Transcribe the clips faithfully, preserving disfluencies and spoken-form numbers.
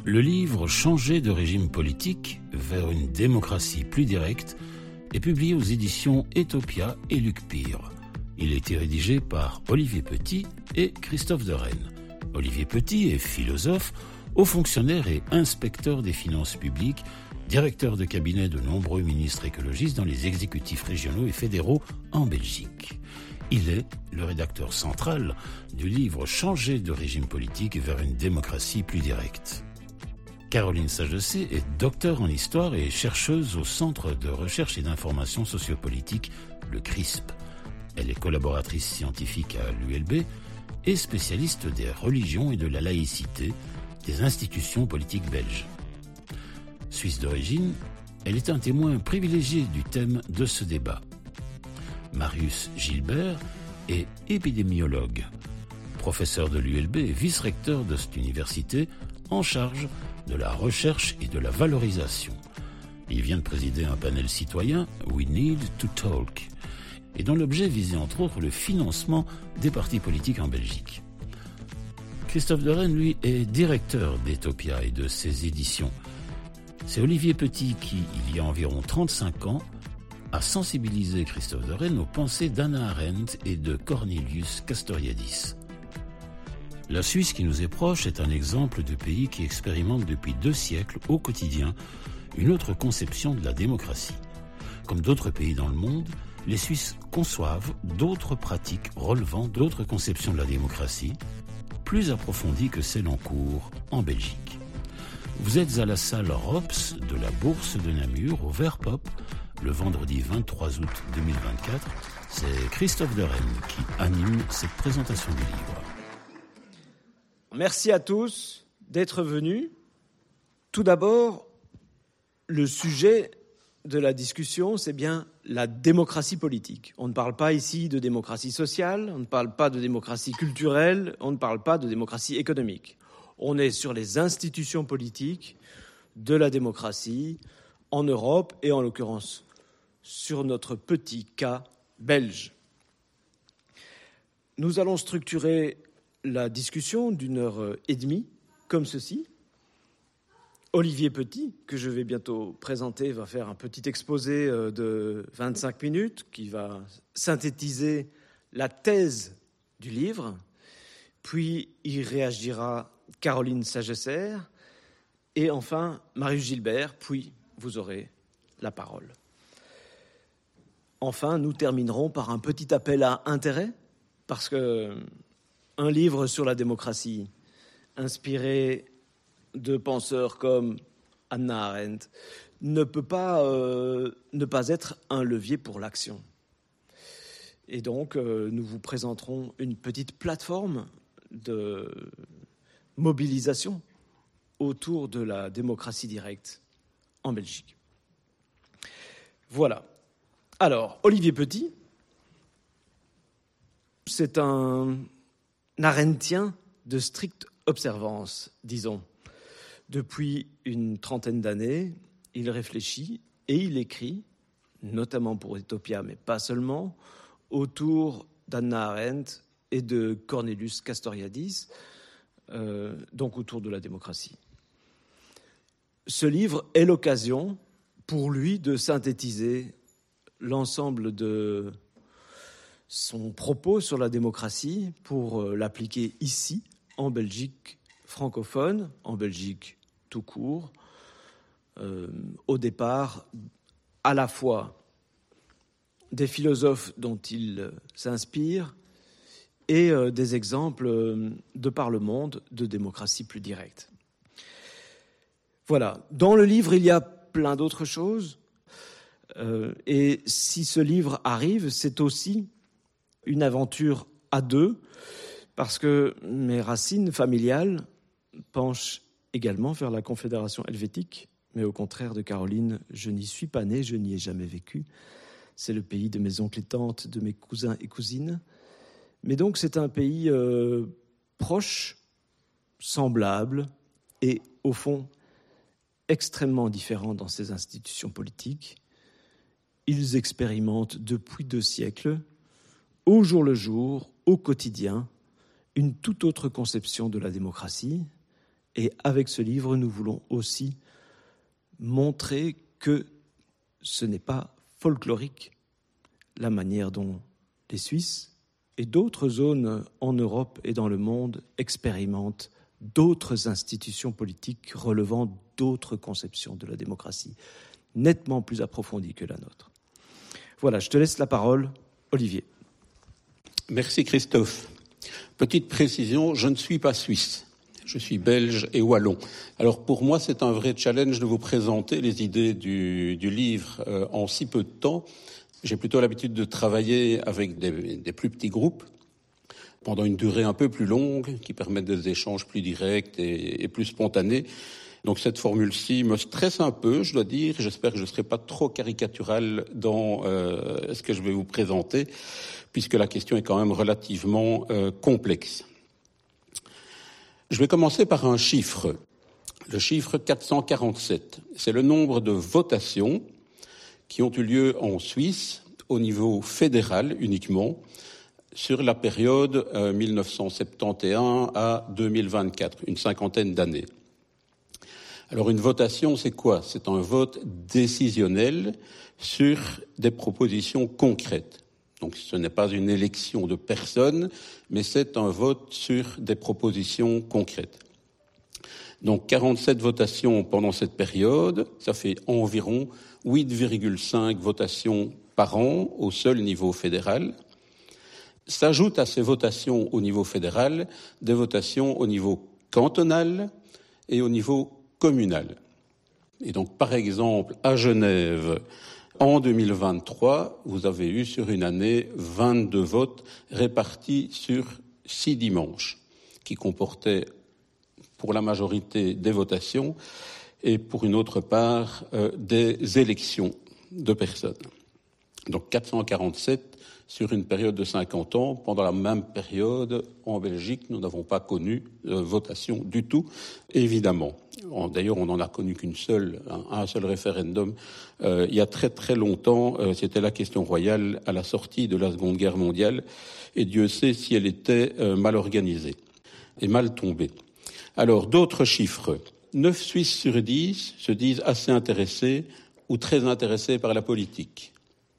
Le livre « Changer de régime politique vers une démocratie plus directe » est publié aux éditions Etopia et Luc Pire. Il a été rédigé par Olivier Petit et Christophe de Rennes. Olivier Petit est philosophe, haut fonctionnaire et inspecteur des finances publiques, directeur de cabinet de nombreux ministres écologistes dans les exécutifs régionaux et fédéraux en Belgique. Il est le rédacteur central du livre « Changer de régime politique vers une démocratie plus directe ». Caroline Sagessé est docteure en histoire et chercheuse au Centre de recherche et d'information sociopolitique, le C R I S P. Elle est collaboratrice scientifique à l'U L B et spécialiste des religions et de la laïcité des institutions politiques belges. Suisse d'origine, elle est un témoin privilégié du thème de ce débat. Marius Gilbert est épidémiologue, professeur de l'U L B et vice-recteur de cette université en charge de la recherche et de la valorisation. Il vient de présider un panel citoyen « We Need to Talk » et dont l'objet visait entre autres le financement des partis politiques en Belgique. Christophe de Rennes, lui, est directeur d'Etopia et de ses éditions. C'est Olivier Petit qui, il y a environ trente-cinq ans, a sensibilisé Christophe de Rennes aux pensées d'Hannah Arendt et de Cornelius Castoriadis. La Suisse qui nous est proche est un exemple de pays qui expérimente depuis deux siècles au quotidien une autre conception de la démocratie. Comme d'autres pays dans le monde, les Suisses conçoivent d'autres pratiques relevant d'autres conceptions de la démocratie, plus approfondies que celles en cours en Belgique. Vous êtes à la salle Rops de la Bourse de Namur au Vert Pop le vendredi vingt-trois août deux mille vingt-quatre. C'est Christophe de Rennes qui anime cette présentation du livre. Merci à tous d'être venus. Tout d'abord, le sujet de la discussion, c'est bien la démocratie politique. On ne parle pas ici de démocratie sociale, on ne parle pas de démocratie culturelle, on ne parle pas de démocratie économique. On est sur les institutions politiques de la démocratie en Europe et en l'occurrence sur notre petit cas belge. Nous allons structurer la discussion d'une heure et demie, comme ceci. Olivier Petit, que je vais bientôt présenter, va faire un petit exposé de vingt-cinq minutes qui va synthétiser la thèse du livre. Puis y réagira Caroline Sagessé et enfin Marius Gilbert, puis vous aurez la parole. Enfin, nous terminerons par un petit appel à intérêt, parce que un livre sur la démocratie, inspiré de penseurs comme Hannah Arendt, ne peut pas euh, ne pas être un levier pour l'action. Et donc, euh, nous vous présenterons une petite plateforme de mobilisation autour de la démocratie directe en Belgique. Voilà. Alors, Olivier Petit, c'est un arendtien de stricte observance, disons. Depuis une trentaine d'années, il réfléchit et il écrit, notamment pour Etopia, mais pas seulement, autour d'Hannah Arendt et de Cornelius Castoriadis, euh, donc autour de la démocratie. Ce livre est l'occasion pour lui de synthétiser l'ensemble de son propos sur la démocratie pour l'appliquer ici, en Belgique francophone, en Belgique tout court, euh, au départ, à la fois des philosophes dont il s'inspire et euh, des exemples de par le monde de démocratie plus directe. Voilà. Dans le livre, il y a plein d'autres choses. Euh, et si ce livre arrive, c'est aussi une aventure à deux, parce que mes racines familiales penchent également vers la Confédération helvétique, mais au contraire de Caroline, je n'y suis pas né, je n'y ai jamais vécu. C'est le pays de mes oncles et tantes, de mes cousins et cousines. Mais donc c'est un pays euh, proche, semblable et, au fond, extrêmement différent dans ses institutions politiques. Ils expérimentent depuis deux siècles, au jour le jour, au quotidien, une toute autre conception de la démocratie Et avec ce livre, nous voulons aussi montrer que ce n'est pas folklorique la manière dont les Suisses et d'autres zones en Europe et dans le monde expérimentent d'autres institutions politiques relevant d'autres conceptions de la démocratie, nettement plus approfondies que la nôtre. Voilà, je te laisse la parole, Olivier. Merci Christophe. Petite précision, je ne suis pas suisse. Je suis belge et wallon. Alors pour moi, c'est un vrai challenge de vous présenter les idées du, du livre euh, en si peu de temps. J'ai plutôt l'habitude de travailler avec des, des plus petits groupes pendant une durée un peu plus longue qui permettent des échanges plus directs et, et plus spontanés. Donc cette formule-ci me stresse un peu, je dois dire. J'espère que je ne serai pas trop caricatural dans euh, ce que je vais vous présenter, puisque la question est quand même relativement euh, complexe. Je vais commencer par un chiffre, le chiffre quatre cent quarante-sept. C'est le nombre de votations qui ont eu lieu en Suisse au niveau fédéral uniquement sur la période euh, mille neuf cent soixante et onze à deux mille vingt-quatre, une cinquantaine d'années. Alors une votation, c'est quoi? C'est un vote décisionnel sur des propositions concrètes. Donc ce n'est pas une élection de personnes, mais c'est un vote sur des propositions concrètes. Donc quarante-sept votations pendant cette période, ça fait environ huit virgule cinq votations par an au seul niveau fédéral. S'ajoutent à ces votations au niveau fédéral des votations au niveau cantonal et au niveau communal. Et donc par exemple à Genève, en deux mille vingt-trois, vous avez eu sur une année vingt-deux votes répartis sur six dimanches, qui comportaient pour la majorité des votations et pour une autre part euh, des élections de personnes. Donc quatre cent quarante-sept sur une période de cinquante ans. Pendant la même période, en Belgique, nous n'avons pas connu de votation du tout, évidemment. D'ailleurs, on n'en a connu qu'une seule, un, un seul référendum. Euh, il y a très très longtemps, euh, c'était la question royale à la sortie de la Seconde Guerre mondiale, et Dieu sait si elle était euh, mal organisée et mal tombée. Alors, d'autres chiffres. neuf Suisses sur dix se disent assez intéressés ou très intéressés par la politique.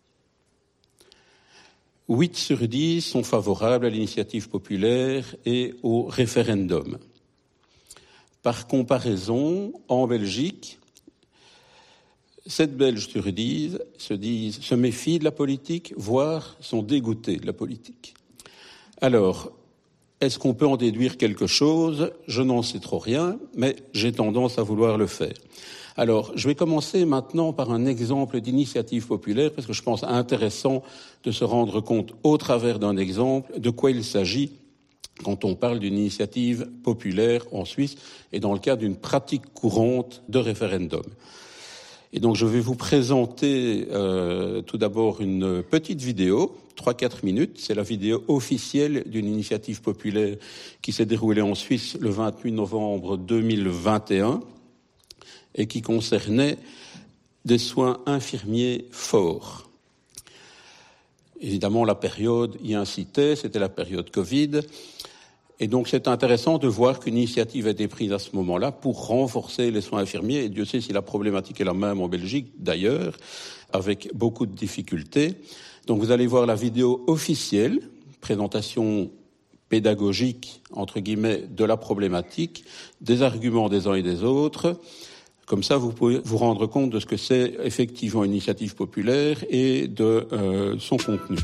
huit sur dix sont favorables à l'initiative populaire et au référendum. Par comparaison, en Belgique, sept Belges sur dix se disent, se méfient de la politique, voire sont dégoûtés de la politique. Alors, est-ce qu'on peut en déduire quelque chose? Je n'en sais trop rien, mais j'ai tendance à vouloir le faire. Alors, je vais commencer maintenant par un exemple d'initiative populaire, parce que je pense intéressant de se rendre compte, au travers d'un exemple, de quoi il s'agit quand on parle d'une initiative populaire en Suisse et dans le cadre d'une pratique courante de référendum. Et donc, je vais vous présenter euh, tout d'abord une petite vidéo, trois à quatre minutes. C'est la vidéo officielle d'une initiative populaire qui s'est déroulée en Suisse le vingt-huit novembre deux mille vingt et un et qui concernait des soins infirmiers forts. Évidemment, la période y incitait, c'était la période Covid. Et donc, c'est intéressant de voir qu'une initiative a été prise à ce moment-là pour renforcer les soins infirmiers. Et Dieu sait si la problématique est la même en Belgique, d'ailleurs, avec beaucoup de difficultés. Donc, vous allez voir la vidéo officielle, présentation pédagogique, entre guillemets, de la problématique, des arguments des uns et des autres. Comme ça, vous pouvez vous rendre compte de ce que c'est effectivement une initiative populaire et de euh, son contenu.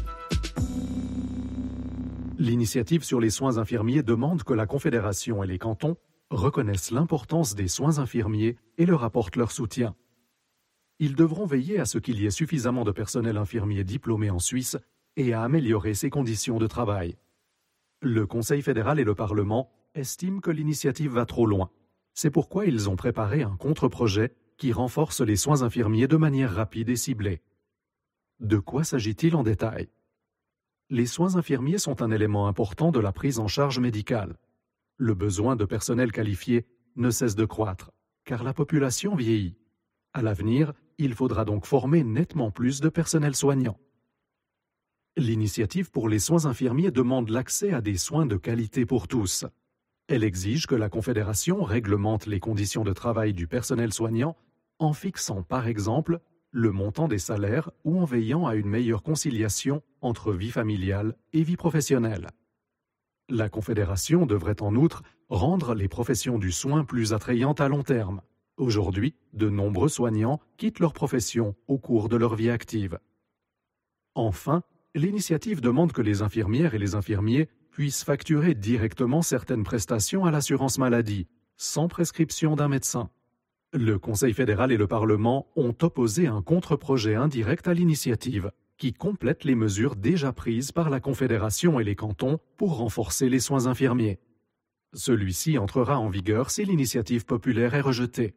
L'initiative sur les soins infirmiers demande que la Confédération et les cantons reconnaissent l'importance des soins infirmiers et leur apportent leur soutien. Ils devront veiller à ce qu'il y ait suffisamment de personnel infirmier diplômé en Suisse et à améliorer ses conditions de travail. Le Conseil fédéral et le Parlement estiment que l'initiative va trop loin. C'est pourquoi ils ont préparé un contre-projet qui renforce les soins infirmiers de manière rapide et ciblée. De quoi s'agit-il en détail? Les soins infirmiers sont un élément important de la prise en charge médicale. Le besoin de personnel qualifié ne cesse de croître, car la population vieillit. À l'avenir, il faudra donc former nettement plus de personnel soignant. L'initiative pour les soins infirmiers demande l'accès à des soins de qualité pour tous. Elle exige que la Confédération réglemente les conditions de travail du personnel soignant en fixant par exemple le montant des salaires ou en veillant à une meilleure conciliation entre vie familiale et vie professionnelle. La Confédération devrait en outre rendre les professions du soin plus attrayantes à long terme. Aujourd'hui, de nombreux soignants quittent leur profession au cours de leur vie active. Enfin, l'initiative demande que les infirmières et les infirmiers puissent facturer directement certaines prestations à l'assurance maladie, sans prescription d'un médecin. Le Conseil fédéral et le Parlement ont opposé un contre-projet indirect à l'initiative, qui complète les mesures déjà prises par la Confédération et les cantons pour renforcer les soins infirmiers. Celui-ci entrera en vigueur si l'initiative populaire est rejetée.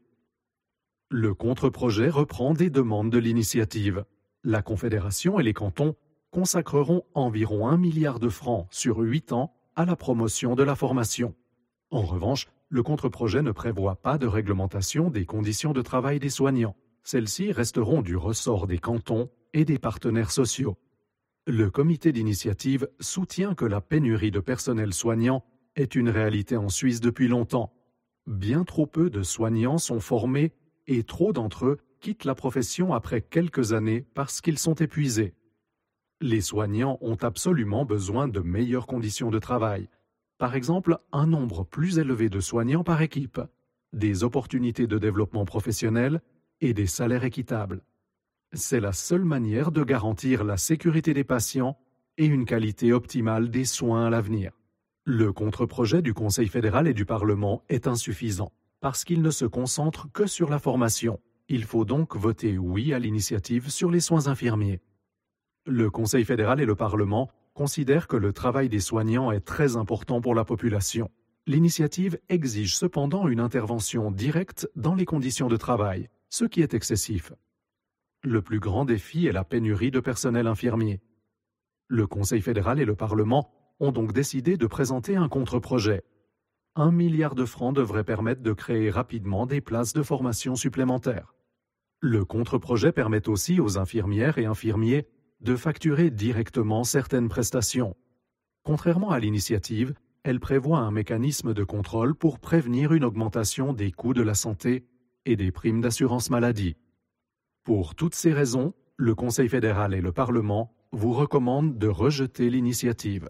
Le contre-projet reprend des demandes de l'initiative. La Confédération et les cantons consacreront environ un milliard de francs sur huit ans à la promotion de la formation. En revanche, le contre-projet ne prévoit pas de réglementation des conditions de travail des soignants. Celles-ci resteront du ressort des cantons et des partenaires sociaux. Le comité d'initiative soutient que la pénurie de personnel soignant est une réalité en Suisse depuis longtemps. Bien trop peu de soignants sont formés et trop d'entre eux quittent la profession après quelques années parce qu'ils sont épuisés. Les soignants ont absolument besoin de meilleures conditions de travail. Par exemple, un nombre plus élevé de soignants par équipe, des opportunités de développement professionnel et des salaires équitables. C'est la seule manière de garantir la sécurité des patients et une qualité optimale des soins à l'avenir. Le contre-projet du Conseil fédéral et du Parlement est insuffisant parce qu'il ne se concentre que sur la formation. Il faut donc voter oui à l'initiative sur les soins infirmiers. Le Conseil fédéral et le Parlement considèrent que le travail des soignants est très important pour la population. L'initiative exige cependant une intervention directe dans les conditions de travail, ce qui est excessif. Le plus grand défi est la pénurie de personnel infirmier. Le Conseil fédéral et le Parlement ont donc décidé de présenter un contre-projet. Un milliard de francs devrait permettre de créer rapidement des places de formation supplémentaires. Le contre-projet permet aussi aux infirmières et infirmiers de facturer directement certaines prestations. Contrairement à l'initiative, elle prévoit un mécanisme de contrôle pour prévenir une augmentation des coûts de la santé et des primes d'assurance maladie. Pour toutes ces raisons, le Conseil fédéral et le Parlement vous recommandent de rejeter l'initiative.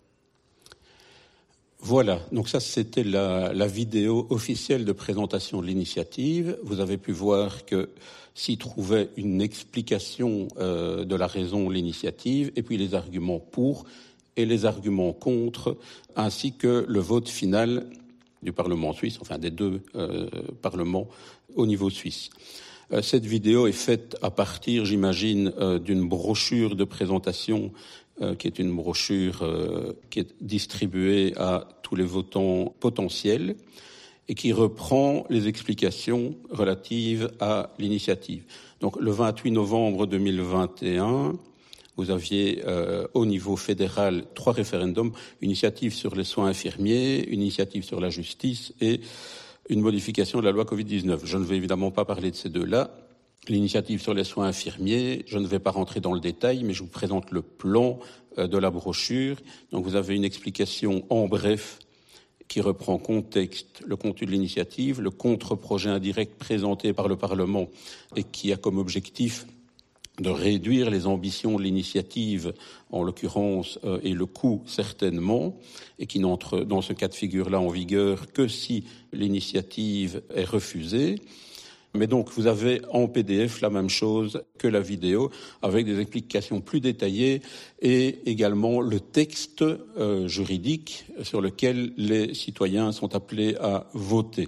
Voilà, donc ça c'était la, la vidéo officielle de présentation de l'initiative. Vous avez pu voir que s'y trouvait une explication euh, de la raison de l'initiative, et puis les arguments pour et les arguments contre, ainsi que le vote final du Parlement suisse, enfin des deux euh, parlements au niveau suisse. Euh, cette vidéo est faite à partir, j'imagine, euh, d'une brochure de présentation euh, qui est une brochure euh, qui est distribuée à tous les votants potentiels et qui reprend les explications relatives à l'initiative. Donc, le vingt-huit novembre deux mille vingt et un, vous aviez euh, au niveau fédéral trois référendums, une initiative sur les soins infirmiers, une initiative sur la justice et une modification de la loi covid dix-neuf. Je ne vais évidemment pas parler de ces deux-là. L'initiative sur les soins infirmiers, je ne vais pas rentrer dans le détail, mais je vous présente le plan euh, de la brochure. Donc, vous avez une explication en bref qui reprend contexte le contenu de l'initiative, le contre-projet indirect présenté par le Parlement et qui a comme objectif de réduire les ambitions de l'initiative, en l'occurrence, euh, et le coût certainement, et qui n'entre dans ce cas de figure-là en vigueur que si l'initiative est refusée. Mais donc, vous avez en P D F la même chose que la vidéo, avec des explications plus détaillées et également le texte euh, juridique sur lequel les citoyens sont appelés à voter.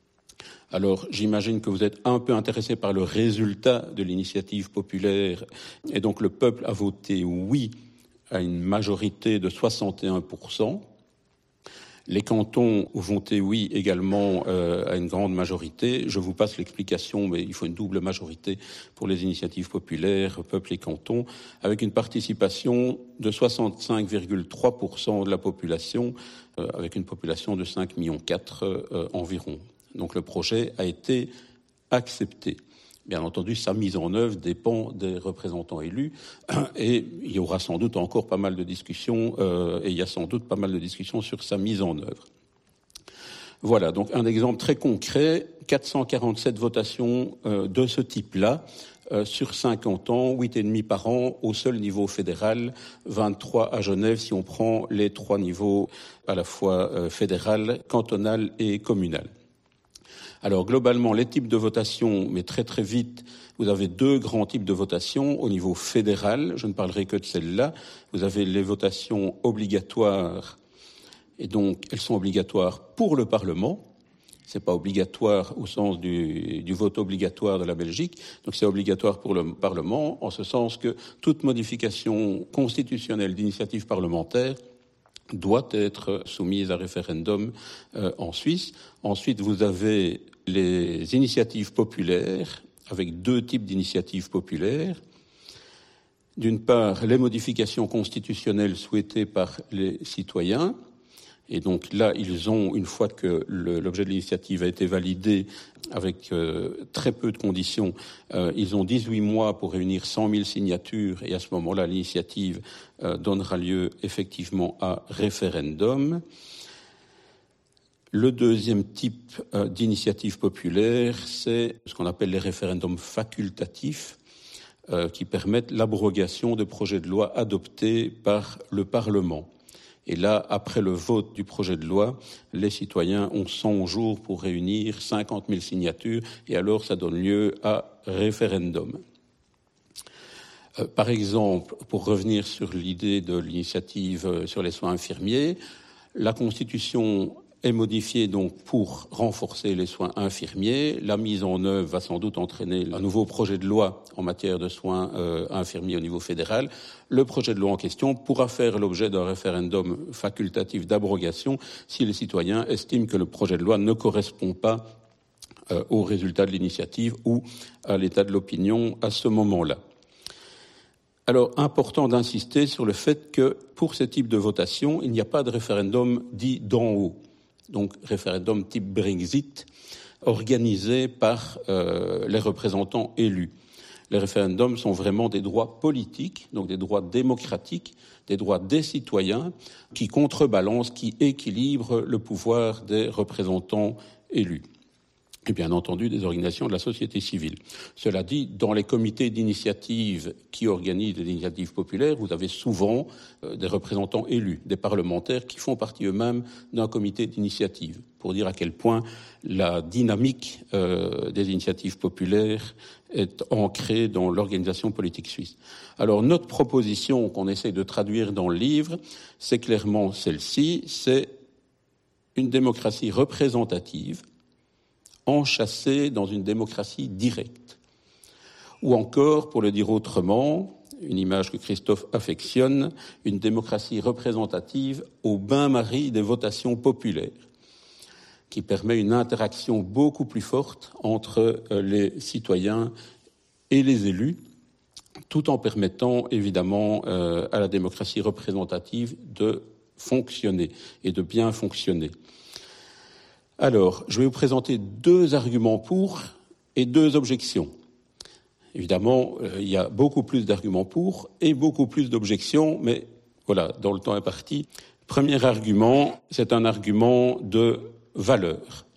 Alors, j'imagine que vous êtes un peu intéressé par le résultat de l'initiative populaire, et donc le peuple a voté oui à une majorité de soixante et un pour cent. Les cantons ont voté oui également euh, à une grande majorité. Je vous passe l'explication, mais il faut une double majorité pour les initiatives populaires, peuple et cantons, avec une participation de soixante-cinq virgule trois pour cent de la population, euh, avec une population de cinq virgule quatre millions euh, environ. Donc le projet a été accepté. Bien entendu, sa mise en œuvre dépend des représentants élus et il y aura sans doute encore pas mal de discussions euh, et il y a sans doute pas mal de discussions sur sa mise en œuvre. Voilà, donc un exemple très concret, quatre cent quarante-sept votations euh, de ce type-là, euh, sur cinquante ans, huit virgule cinq par an au seul niveau fédéral, vingt-trois à Genève si on prend les trois niveaux à la fois euh, fédéral, cantonal et communal. Alors globalement, les types de votations, mais très très vite, vous avez deux grands types de votations au niveau fédéral, je ne parlerai que de celles-là. Vous avez les votations obligatoires, et donc elles sont obligatoires pour le Parlement. C'est pas obligatoire au sens du, du vote obligatoire de la Belgique, donc c'est obligatoire pour le Parlement, en ce sens que toute modification constitutionnelle d'initiative parlementaire doit être soumise à référendum euh, en Suisse. Ensuite, vous avez les initiatives populaires, avec deux types d'initiatives populaires. D'une part, les modifications constitutionnelles souhaitées par les citoyens. Et donc là, ils ont, une fois que le, l'objet de l'initiative a été validé avec euh, très peu de conditions, euh, ils ont dix-huit mois pour réunir cent mille signatures et à ce moment-là, l'initiative euh, donnera lieu effectivement à référendum. Le deuxième type euh, d'initiative populaire, c'est ce qu'on appelle les référendums facultatifs, euh, qui permettent l'abrogation de projets de loi adoptés par le Parlement. Et là, après le vote du projet de loi, les citoyens ont cent jours pour réunir cinquante mille signatures et alors ça donne lieu à référendum. Euh, par exemple, pour revenir sur l'idée de l'initiative sur les soins infirmiers, la Constitution est modifiée donc pour renforcer les soins infirmiers. La mise en œuvre va sans doute entraîner un nouveau projet de loi en matière de soins euh, infirmiers au niveau fédéral. Le projet de loi en question pourra faire l'objet d'un référendum facultatif d'abrogation si les citoyens estiment que le projet de loi ne correspond pas euh, au résultat de l'initiative ou à l'état de l'opinion à ce moment-là. Alors, important d'insister sur le fait que pour ce type de votation, il n'y a pas de référendum dit d'en haut. Donc référendum type Brexit, organisé par euh, les représentants élus. Les référendums sont vraiment des droits politiques, donc des droits démocratiques, des droits des citoyens, qui contrebalancent, qui équilibrent le pouvoir des représentants élus. Et bien entendu des organisations de la société civile. Cela dit, dans les comités d'initiative qui organisent des initiatives populaires, vous avez souvent euh, des représentants élus, des parlementaires qui font partie eux-mêmes d'un comité d'initiative, pour dire à quel point la dynamique euh, des initiatives populaires est ancrée dans l'organisation politique suisse. Alors notre proposition qu'on essaie de traduire dans le livre, c'est clairement celle-ci, c'est une démocratie représentative, enchâssé dans une démocratie directe. Ou encore, pour le dire autrement, une image que Christophe affectionne, une démocratie représentative au bain-marie des votations populaires, qui permet une interaction beaucoup plus forte entre les citoyens et les élus, tout en permettant évidemment euh, à la démocratie représentative de fonctionner et de bien fonctionner. Alors, je vais vous présenter deux arguments pour et deux objections. Évidemment, euh, il y a beaucoup plus d'arguments pour et beaucoup plus d'objections, mais voilà, dans le temps imparti. Premier argument, c'est un argument de valeur.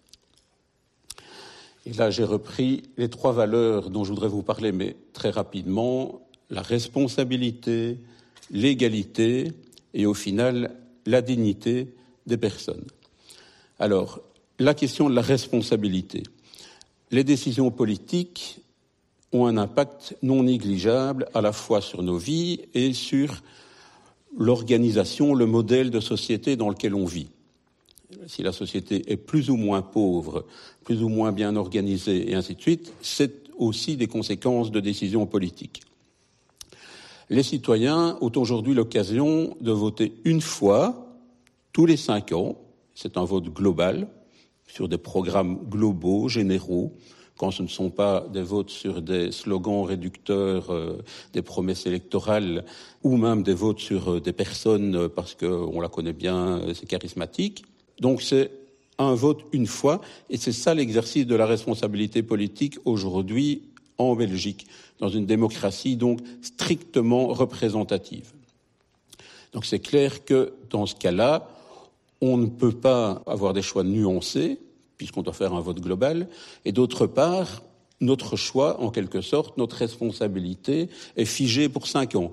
Et là, j'ai repris les trois valeurs dont je voudrais vous parler, mais très rapidement. La responsabilité, l'égalité et au final, la dignité des personnes. Alors, la question de la responsabilité. Les décisions politiques ont un impact non négligeable à la fois sur nos vies et sur l'organisation, le modèle de société dans lequel on vit. Si la société est plus ou moins pauvre, plus ou moins bien organisée et ainsi de suite, c'est aussi des conséquences de décisions politiques. Les citoyens ont aujourd'hui l'occasion de voter une fois, tous les cinq ans, c'est un vote global, sur des programmes globaux, généraux, quand ce ne sont pas des votes sur des slogans réducteurs, euh, des promesses électorales, ou même des votes sur euh, des personnes euh, parce qu'on la connaît bien, euh, c'est charismatique. Donc c'est un vote une fois, et c'est ça l'exercice de la responsabilité politique aujourd'hui en Belgique, dans une démocratie donc strictement représentative. Donc c'est clair que dans ce cas-là, on ne peut pas avoir des choix nuancés, puisqu'on doit faire un vote global, et d'autre part, notre choix, en quelque sorte, notre responsabilité est figée pour cinq ans.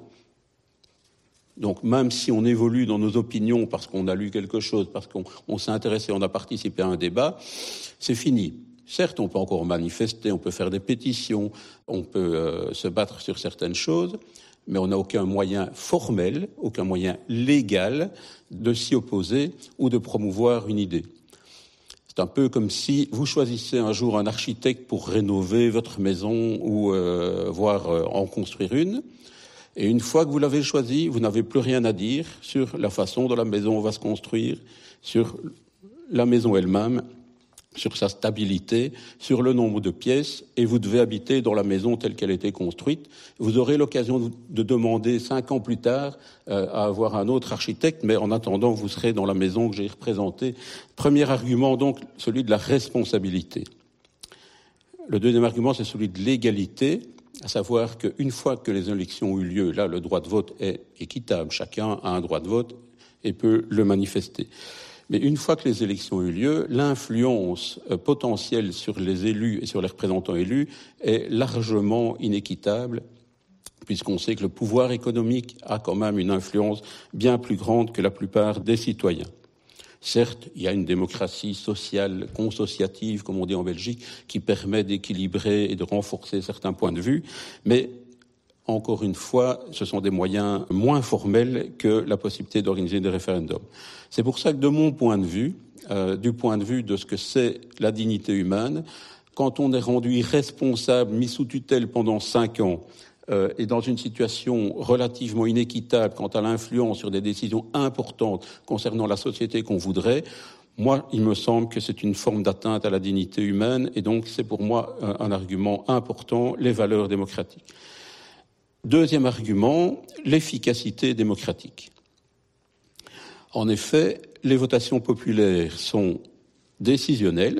Donc même si on évolue dans nos opinions parce qu'on a lu quelque chose, parce qu'on on s'est intéressé, on a participé à un débat, c'est fini. Certes, on peut encore manifester, on peut faire des pétitions, on peut euh, se battre sur certaines choses, mais on n'a aucun moyen formel, aucun moyen légal de s'y opposer ou de promouvoir une idée. C'est un peu comme si vous choisissez un jour un architecte pour rénover votre maison ou euh, voire euh, en construire une. Et une fois que vous l'avez choisi, vous n'avez plus rien à dire sur la façon dont la maison va se construire, sur la maison elle-même, sur sa stabilité, sur le nombre de pièces, et vous devez habiter dans la maison telle qu'elle a été construite. Vous aurez l'occasion de demander cinq ans plus tard euh, à avoir un autre architecte, mais en attendant, vous serez dans la maison que j'ai représentée. Premier argument, donc, celui de la responsabilité. Le deuxième argument, c'est celui de l'égalité, à savoir qu'une fois que les élections ont eu lieu, là, le droit de vote est équitable. Chacun a un droit de vote et peut le manifester. Mais une fois que les élections ont eu lieu, l'influence euh, potentielle sur les élus et sur les représentants élus est largement inéquitable, puisqu'on sait que le pouvoir économique a quand même une influence bien plus grande que la plupart des citoyens. Certes, il y a une démocratie sociale, consociative, comme on dit en Belgique, qui permet d'équilibrer et de renforcer certains points de vue, mais encore une fois, ce sont des moyens moins formels que la possibilité d'organiser des référendums. C'est pour ça que, de mon point de vue, euh, du point de vue de ce que c'est la dignité humaine, quand on est rendu irresponsable, mis sous tutelle pendant cinq ans, euh, et dans une situation relativement inéquitable quant à l'influence sur des décisions importantes concernant la société qu'on voudrait, moi, il me semble que c'est une forme d'atteinte à la dignité humaine, et donc c'est pour moi un, un argument important, les valeurs démocratiques. Deuxième argument, l'efficacité démocratique. En effet, les votations populaires sont décisionnelles,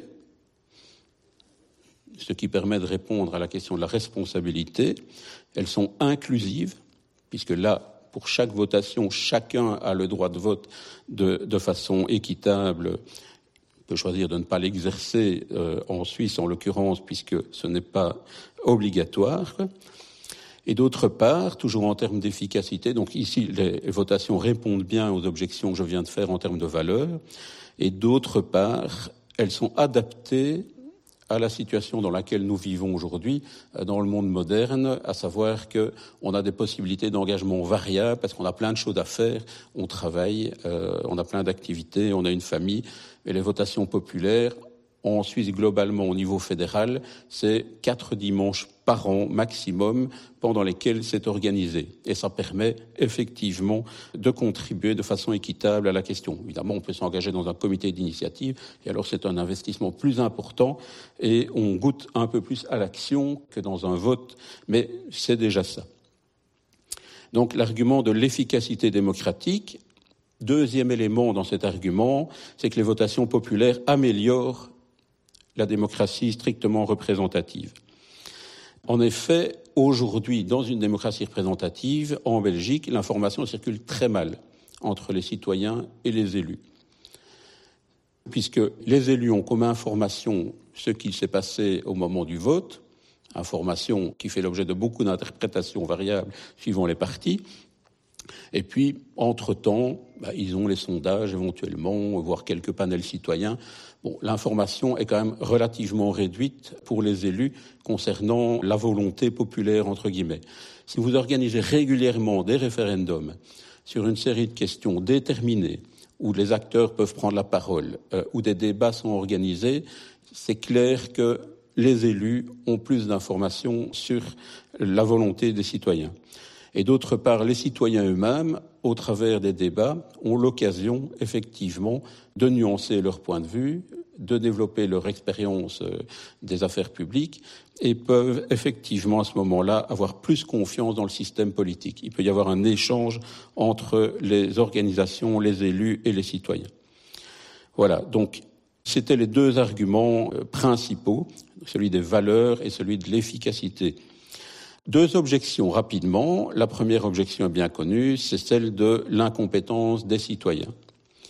ce qui permet de répondre à la question de la responsabilité. Elles sont inclusives, puisque là, pour chaque votation, chacun a le droit de vote de, de façon équitable. On peut choisir de ne pas l'exercer euh, en Suisse, en l'occurrence, puisque ce n'est pas obligatoire. Et d'autre part, toujours en termes d'efficacité, donc ici les votations répondent bien aux objections que je viens de faire en termes de valeur, et d'autre part, elles sont adaptées à la situation dans laquelle nous vivons aujourd'hui, dans le monde moderne, à savoir qu'on a des possibilités d'engagement variables, parce qu'on a plein de choses à faire, on travaille, euh, on a plein d'activités, on a une famille, et les votations populaires, en Suisse, globalement, au niveau fédéral, c'est quatre dimanches par an maximum pendant lesquels c'est organisé. Et ça permet effectivement de contribuer de façon équitable à la question. Évidemment, on peut s'engager dans un comité d'initiative, et alors c'est un investissement plus important, et on goûte un peu plus à l'action que dans un vote, mais c'est déjà ça. Donc l'argument de l'efficacité démocratique, deuxième élément dans cet argument, c'est que les votations populaires améliorent la démocratie strictement représentative. En effet, aujourd'hui, dans une démocratie représentative, en Belgique, l'information circule très mal entre les citoyens et les élus. Puisque les élus ont comme information ce qu'il s'est passé au moment du vote, information qui fait l'objet de beaucoup d'interprétations variables suivant les partis. Et puis, entre-temps, bah, ils ont les sondages éventuellement, voire quelques panels citoyens. Bon, l'information est quand même relativement réduite pour les élus concernant la volonté populaire, entre guillemets. Si vous organisez régulièrement des référendums sur une série de questions déterminées, où les acteurs peuvent prendre la parole, euh, où des débats sont organisés, c'est clair que les élus ont plus d'informations sur la volonté des citoyens. Et d'autre part, les citoyens eux-mêmes, au travers des débats, ont l'occasion, effectivement, de nuancer leur point de vue, de développer leur expérience des affaires publiques, et peuvent effectivement, à ce moment-là, avoir plus confiance dans le système politique. Il peut y avoir un échange entre les organisations, les élus et les citoyens. Voilà, donc c'était les deux arguments principaux, celui des valeurs et celui de l'efficacité. Deux objections rapidement. La première objection est bien connue, c'est celle de l'incompétence des citoyens.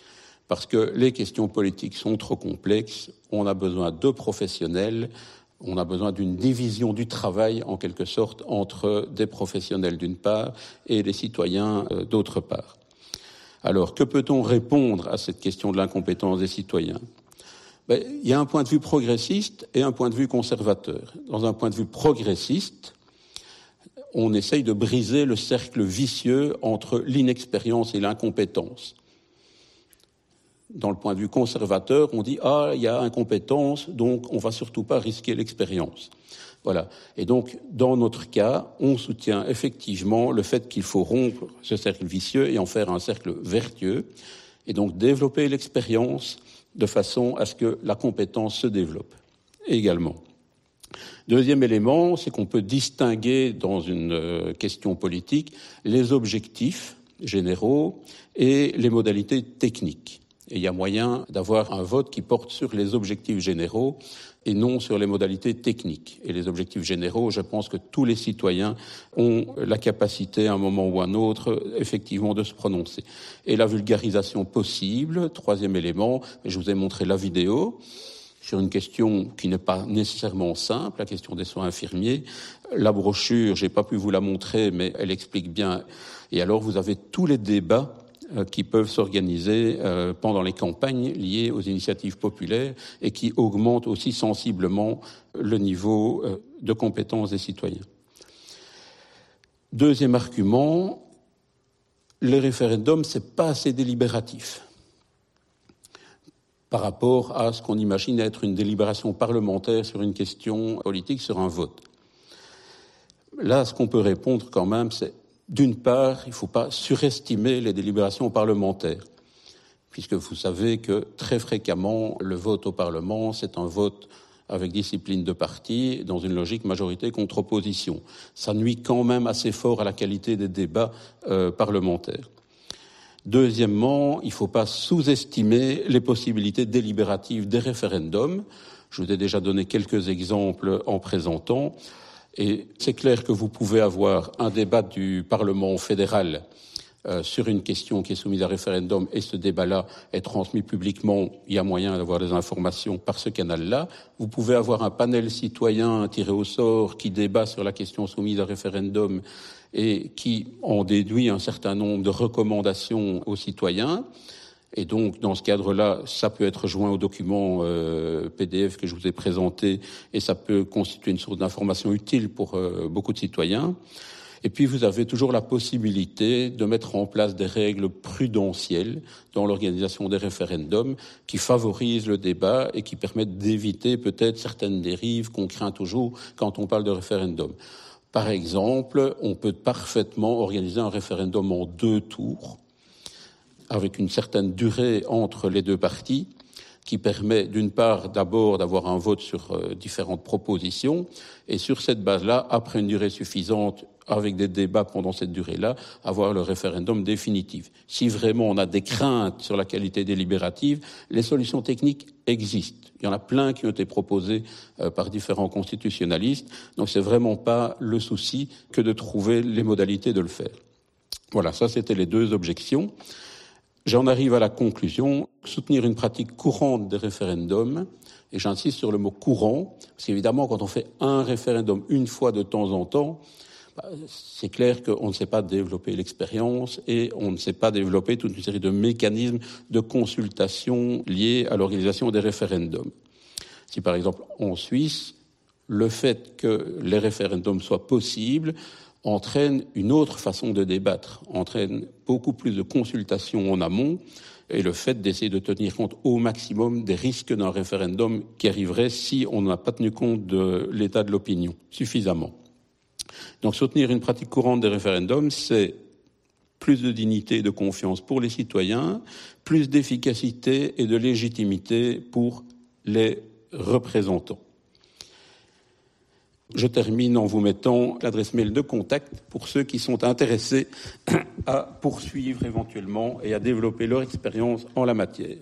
Parce que les questions politiques sont trop complexes, on a besoin de professionnels, on a besoin d'une division du travail, en quelque sorte, entre des professionnels d'une part et les citoyens euh, d'autre part. Alors, que peut-on répondre à cette question de l'incompétence des citoyens ? Ben, il y a un point de vue progressiste et un point de vue conservateur. Dans un point de vue progressiste, on essaye de briser le cercle vicieux entre l'inexpérience et l'incompétence. Dans le point de vue conservateur, on dit « Ah, il y a incompétence, donc on ne va surtout pas risquer l'expérience ». Voilà. Et donc, dans notre cas, on soutient effectivement le fait qu'il faut rompre ce cercle vicieux et en faire un cercle vertueux, et donc développer l'expérience de façon à ce que la compétence se développe également. Deuxième élément, c'est qu'on peut distinguer dans une question politique les objectifs généraux et les modalités techniques. Et il y a moyen d'avoir un vote qui porte sur les objectifs généraux et non sur les modalités techniques. Et les objectifs généraux, je pense que tous les citoyens ont la capacité, à un moment ou à un autre, effectivement, de se prononcer. Et la vulgarisation possible, troisième élément, je vous ai montré la vidéo, sur une question qui n'est pas nécessairement simple, la question des soins infirmiers. La brochure, j'ai pas pu vous la montrer, mais elle explique bien. Et alors, vous avez tous les débats qui peuvent s'organiser euh, pendant les campagnes liées aux initiatives populaires et qui augmentent aussi sensiblement le niveau euh, de compétence des citoyens. Deuxième argument, les référendums, c'est pas assez délibératif par rapport à ce qu'on imagine être une délibération parlementaire sur une question politique, sur un vote. Là, ce qu'on peut répondre quand même, c'est d'une part, il ne faut pas surestimer les délibérations parlementaires, puisque vous savez que très fréquemment, le vote au Parlement, c'est un vote avec discipline de parti, dans une logique majorité contre opposition. Ça nuit quand même assez fort à la qualité des débats euh, parlementaires. Deuxièmement, il ne faut pas sous-estimer les possibilités délibératives des référendums. Je vous ai déjà donné quelques exemples en présentant. Et c'est clair que vous pouvez avoir un débat du Parlement fédéral euh, sur une question qui est soumise à référendum et ce débat-là est transmis publiquement. Il y a moyen d'avoir des informations par ce canal-là. Vous pouvez avoir un panel citoyen tiré au sort qui débat sur la question soumise à référendum et qui en déduit un certain nombre de recommandations aux citoyens. Et donc, dans ce cadre-là, ça peut être joint au document euh, P D F que je vous ai présenté et ça peut constituer une source d'information utile pour euh, beaucoup de citoyens. Et puis, vous avez toujours la possibilité de mettre en place des règles prudentielles dans l'organisation des référendums qui favorisent le débat et qui permettent d'éviter peut-être certaines dérives qu'on craint toujours quand on parle de référendum. Par exemple, on peut parfaitement organiser un référendum en deux tours, avec une certaine durée entre les deux parties, qui permet d'une part d'abord d'avoir un vote sur euh, différentes propositions, et sur cette base-là, après une durée suffisante, avec des débats pendant cette durée-là, avoir le référendum définitif. Si vraiment on a des craintes sur la qualité délibérative, les solutions techniques existent. Il y en a plein qui ont été proposées euh, par différents constitutionnalistes, donc c'est vraiment pas le souci que de trouver les modalités de le faire. Voilà, ça c'était les deux objections. J'en arrive à la conclusion, soutenir une pratique courante des référendums, et j'insiste sur le mot courant, parce qu'évidemment, quand on fait un référendum une fois de temps en temps, bah, c'est clair qu'on ne sait pas développer l'expérience et on ne sait pas développer toute une série de mécanismes de consultation liés à l'organisation des référendums. Si par exemple, en Suisse, le fait que les référendums soient possibles entraîne une autre façon de débattre, entraîne beaucoup plus de consultations en amont et le fait d'essayer de tenir compte au maximum des risques d'un référendum qui arriverait si on n'a pas tenu compte de l'état de l'opinion suffisamment. Donc soutenir une pratique courante des référendums, c'est plus de dignité et de confiance pour les citoyens, plus d'efficacité et de légitimité pour les représentants. Je termine en vous mettant l'adresse mail de contact pour ceux qui sont intéressés à poursuivre éventuellement et à développer leur expérience en la matière.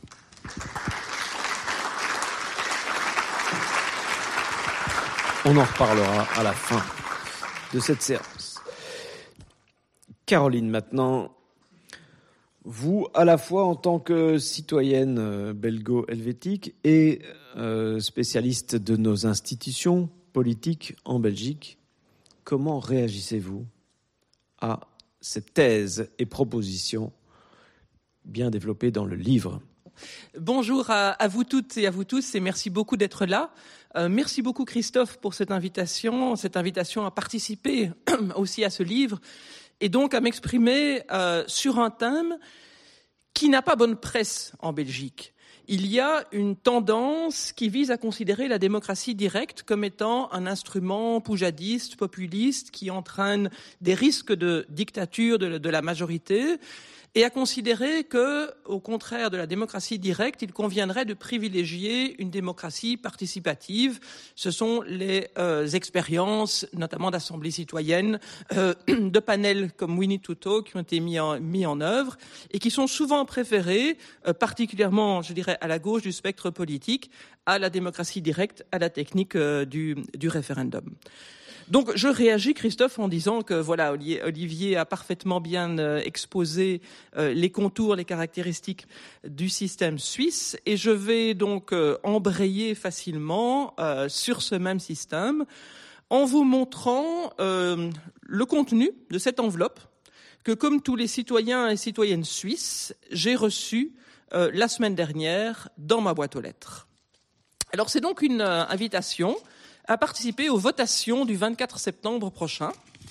On en reparlera à la fin de cette séance. Caroline, maintenant, vous, à la fois en tant que citoyenne euh, belgo-helvétique et euh, spécialiste de nos institutions politiques en Belgique, comment réagissez-vous à cette thèse et propositions bien développées dans le livre ? Bonjour à, à vous toutes et à vous tous et merci beaucoup d'être là. Euh, merci beaucoup Christophe pour cette invitation, cette invitation à participer aussi à ce livre et donc à m'exprimer euh, sur un thème qui n'a pas bonne presse en Belgique. Il y a une tendance qui vise à considérer la démocratie directe comme étant un instrument poujadiste, populiste, qui entraîne des risques de dictature de, de la majorité, et à considérer que, au contraire de la démocratie directe, il conviendrait de privilégier une démocratie participative. Ce sont les euh, expériences, notamment d'assemblées citoyennes, euh, de panels comme We Need to Talk qui ont été mis en, mis en œuvre et qui sont souvent préférés, euh, particulièrement, je dirais, à la gauche du spectre politique, à la démocratie directe, à la technique euh, du, du référendum. Donc je réagis, Christophe, en disant que voilà, Olivier a parfaitement bien euh, exposé euh, les contours, les caractéristiques du système suisse, et je vais donc euh, embrayer facilement euh, sur ce même système en vous montrant euh, le contenu de cette enveloppe que, comme tous les citoyens et citoyennes suisses, j'ai reçu euh, la semaine dernière dans ma boîte aux lettres. Alors c'est donc une euh, invitation à participer aux votations du vingt-quatre septembre prochain.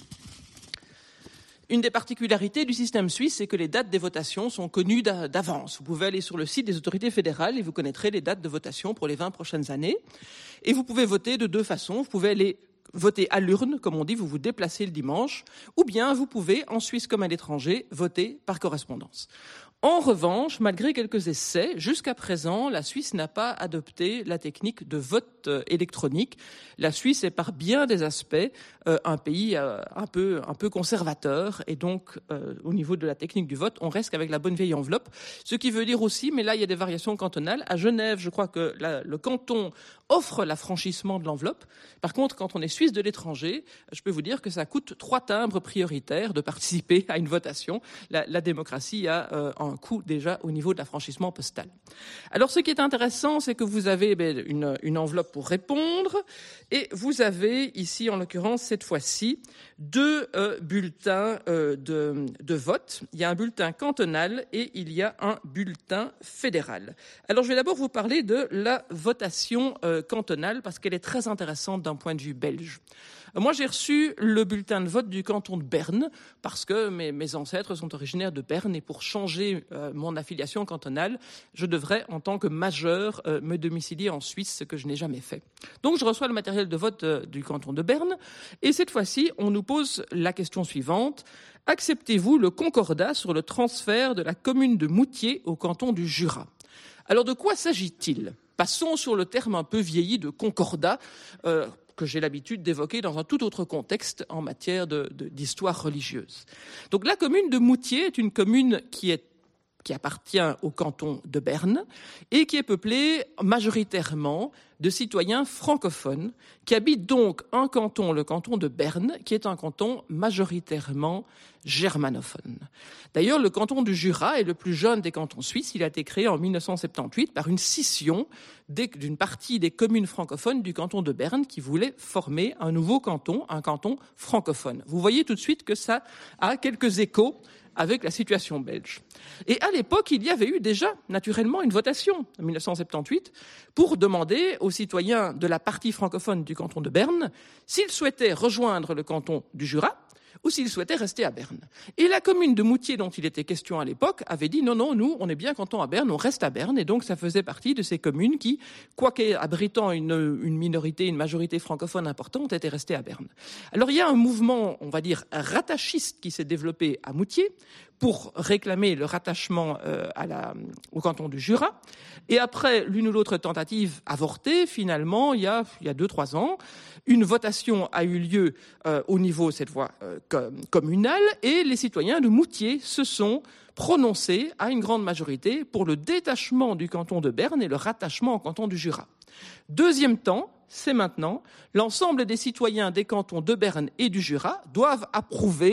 Une des particularités du système suisse, c'est que les dates des votations sont connues d'avance. Vous pouvez aller sur le site des autorités fédérales et vous connaîtrez les dates de votation pour les vingt prochaines années. Et vous pouvez voter de deux façons. Vous pouvez aller voter à l'urne, comme on dit, vous vous déplacez le dimanche, ou bien vous pouvez, en Suisse comme à l'étranger, voter par correspondance. En revanche, malgré quelques essais, jusqu'à présent, la Suisse n'a pas adopté la technique de vote électronique. La Suisse est par bien des aspects euh, un pays euh, un peu, un peu conservateur, et donc euh, au niveau de la technique du vote, on reste avec la bonne vieille enveloppe. Ce qui veut dire aussi, mais là il y a des variations cantonales, à Genève, je crois que la, le canton offre l'affranchissement de l'enveloppe. Par contre, quand on est suisse de l'étranger, je peux vous dire que ça coûte trois timbres prioritaires de participer à une votation. La, la démocratie a euh, un coût déjà au niveau de l'affranchissement postal. Alors ce qui est intéressant, c'est que vous avez ben, une, une enveloppe pour répondre, et vous avez ici en l'occurrence cette fois-ci deux euh, bulletins euh, de, de vote. Il y a un bulletin cantonal et il y a un bulletin fédéral. Alors je vais d'abord vous parler de la votation euh, cantonale parce qu'elle est très intéressante d'un point de vue belge. Moi, j'ai reçu le bulletin de vote du canton de Berne parce que mes, mes ancêtres sont originaires de Berne, et pour changer euh, mon affiliation cantonale, je devrais, en tant que majeur, euh, me domicilier en Suisse, ce que je n'ai jamais fait. Donc, je reçois le matériel de vote euh, du canton de Berne, et cette fois-ci, on nous pose la question suivante. Acceptez-vous le concordat sur le transfert de la commune de Moutier au canton du Jura ? Alors, de quoi s'agit-il ? Passons sur le terme un peu vieilli de concordat, euh, que j'ai l'habitude d'évoquer dans un tout autre contexte en matière de, de, d'histoire religieuse. Donc la commune de Moutier est une commune qui, est, qui appartient au canton de Berne et qui est peuplée majoritairement de citoyens francophones qui habitent donc un canton, le canton de Berne, qui est un canton majoritairement germanophone. D'ailleurs, le canton du Jura est le plus jeune des cantons suisses. Il a été créé en mille neuf cent soixante-dix-huit par une scission d'une partie des communes francophones du canton de Berne qui voulait former un nouveau canton, un canton francophone. Vous voyez tout de suite que ça a quelques échos avec la situation belge. Et à l'époque, il y avait eu déjà, naturellement, une votation, en mille neuf cent soixante-dix-huit, pour demander aux citoyens de la partie francophone du canton de Berne s'ils souhaitaient rejoindre le canton du Jura ou s'ils souhaitaient rester à Berne. Et la commune de Moutier, dont il était question à l'époque, avait dit non, non, nous, on est bien canton à Berne, on reste à Berne, et donc ça faisait partie de ces communes qui, quoique abritant une, une minorité, une majorité francophone importante, étaient restées à Berne. Alors il y a un mouvement, on va dire, rattachiste qui s'est développé à Moutier pour réclamer le rattachement euh, à la, au canton du Jura. Et après l'une ou l'autre tentative avortée, finalement, il y a, il y a deux, trois ans, une votation a eu lieu euh, au niveau, cette fois, euh, communal, et les citoyens de Moutier se sont prononcés à une grande majorité pour le détachement du canton de Berne et le rattachement au canton du Jura. Deuxième temps, c'est maintenant, l'ensemble des citoyens des cantons de Berne et du Jura doivent approuver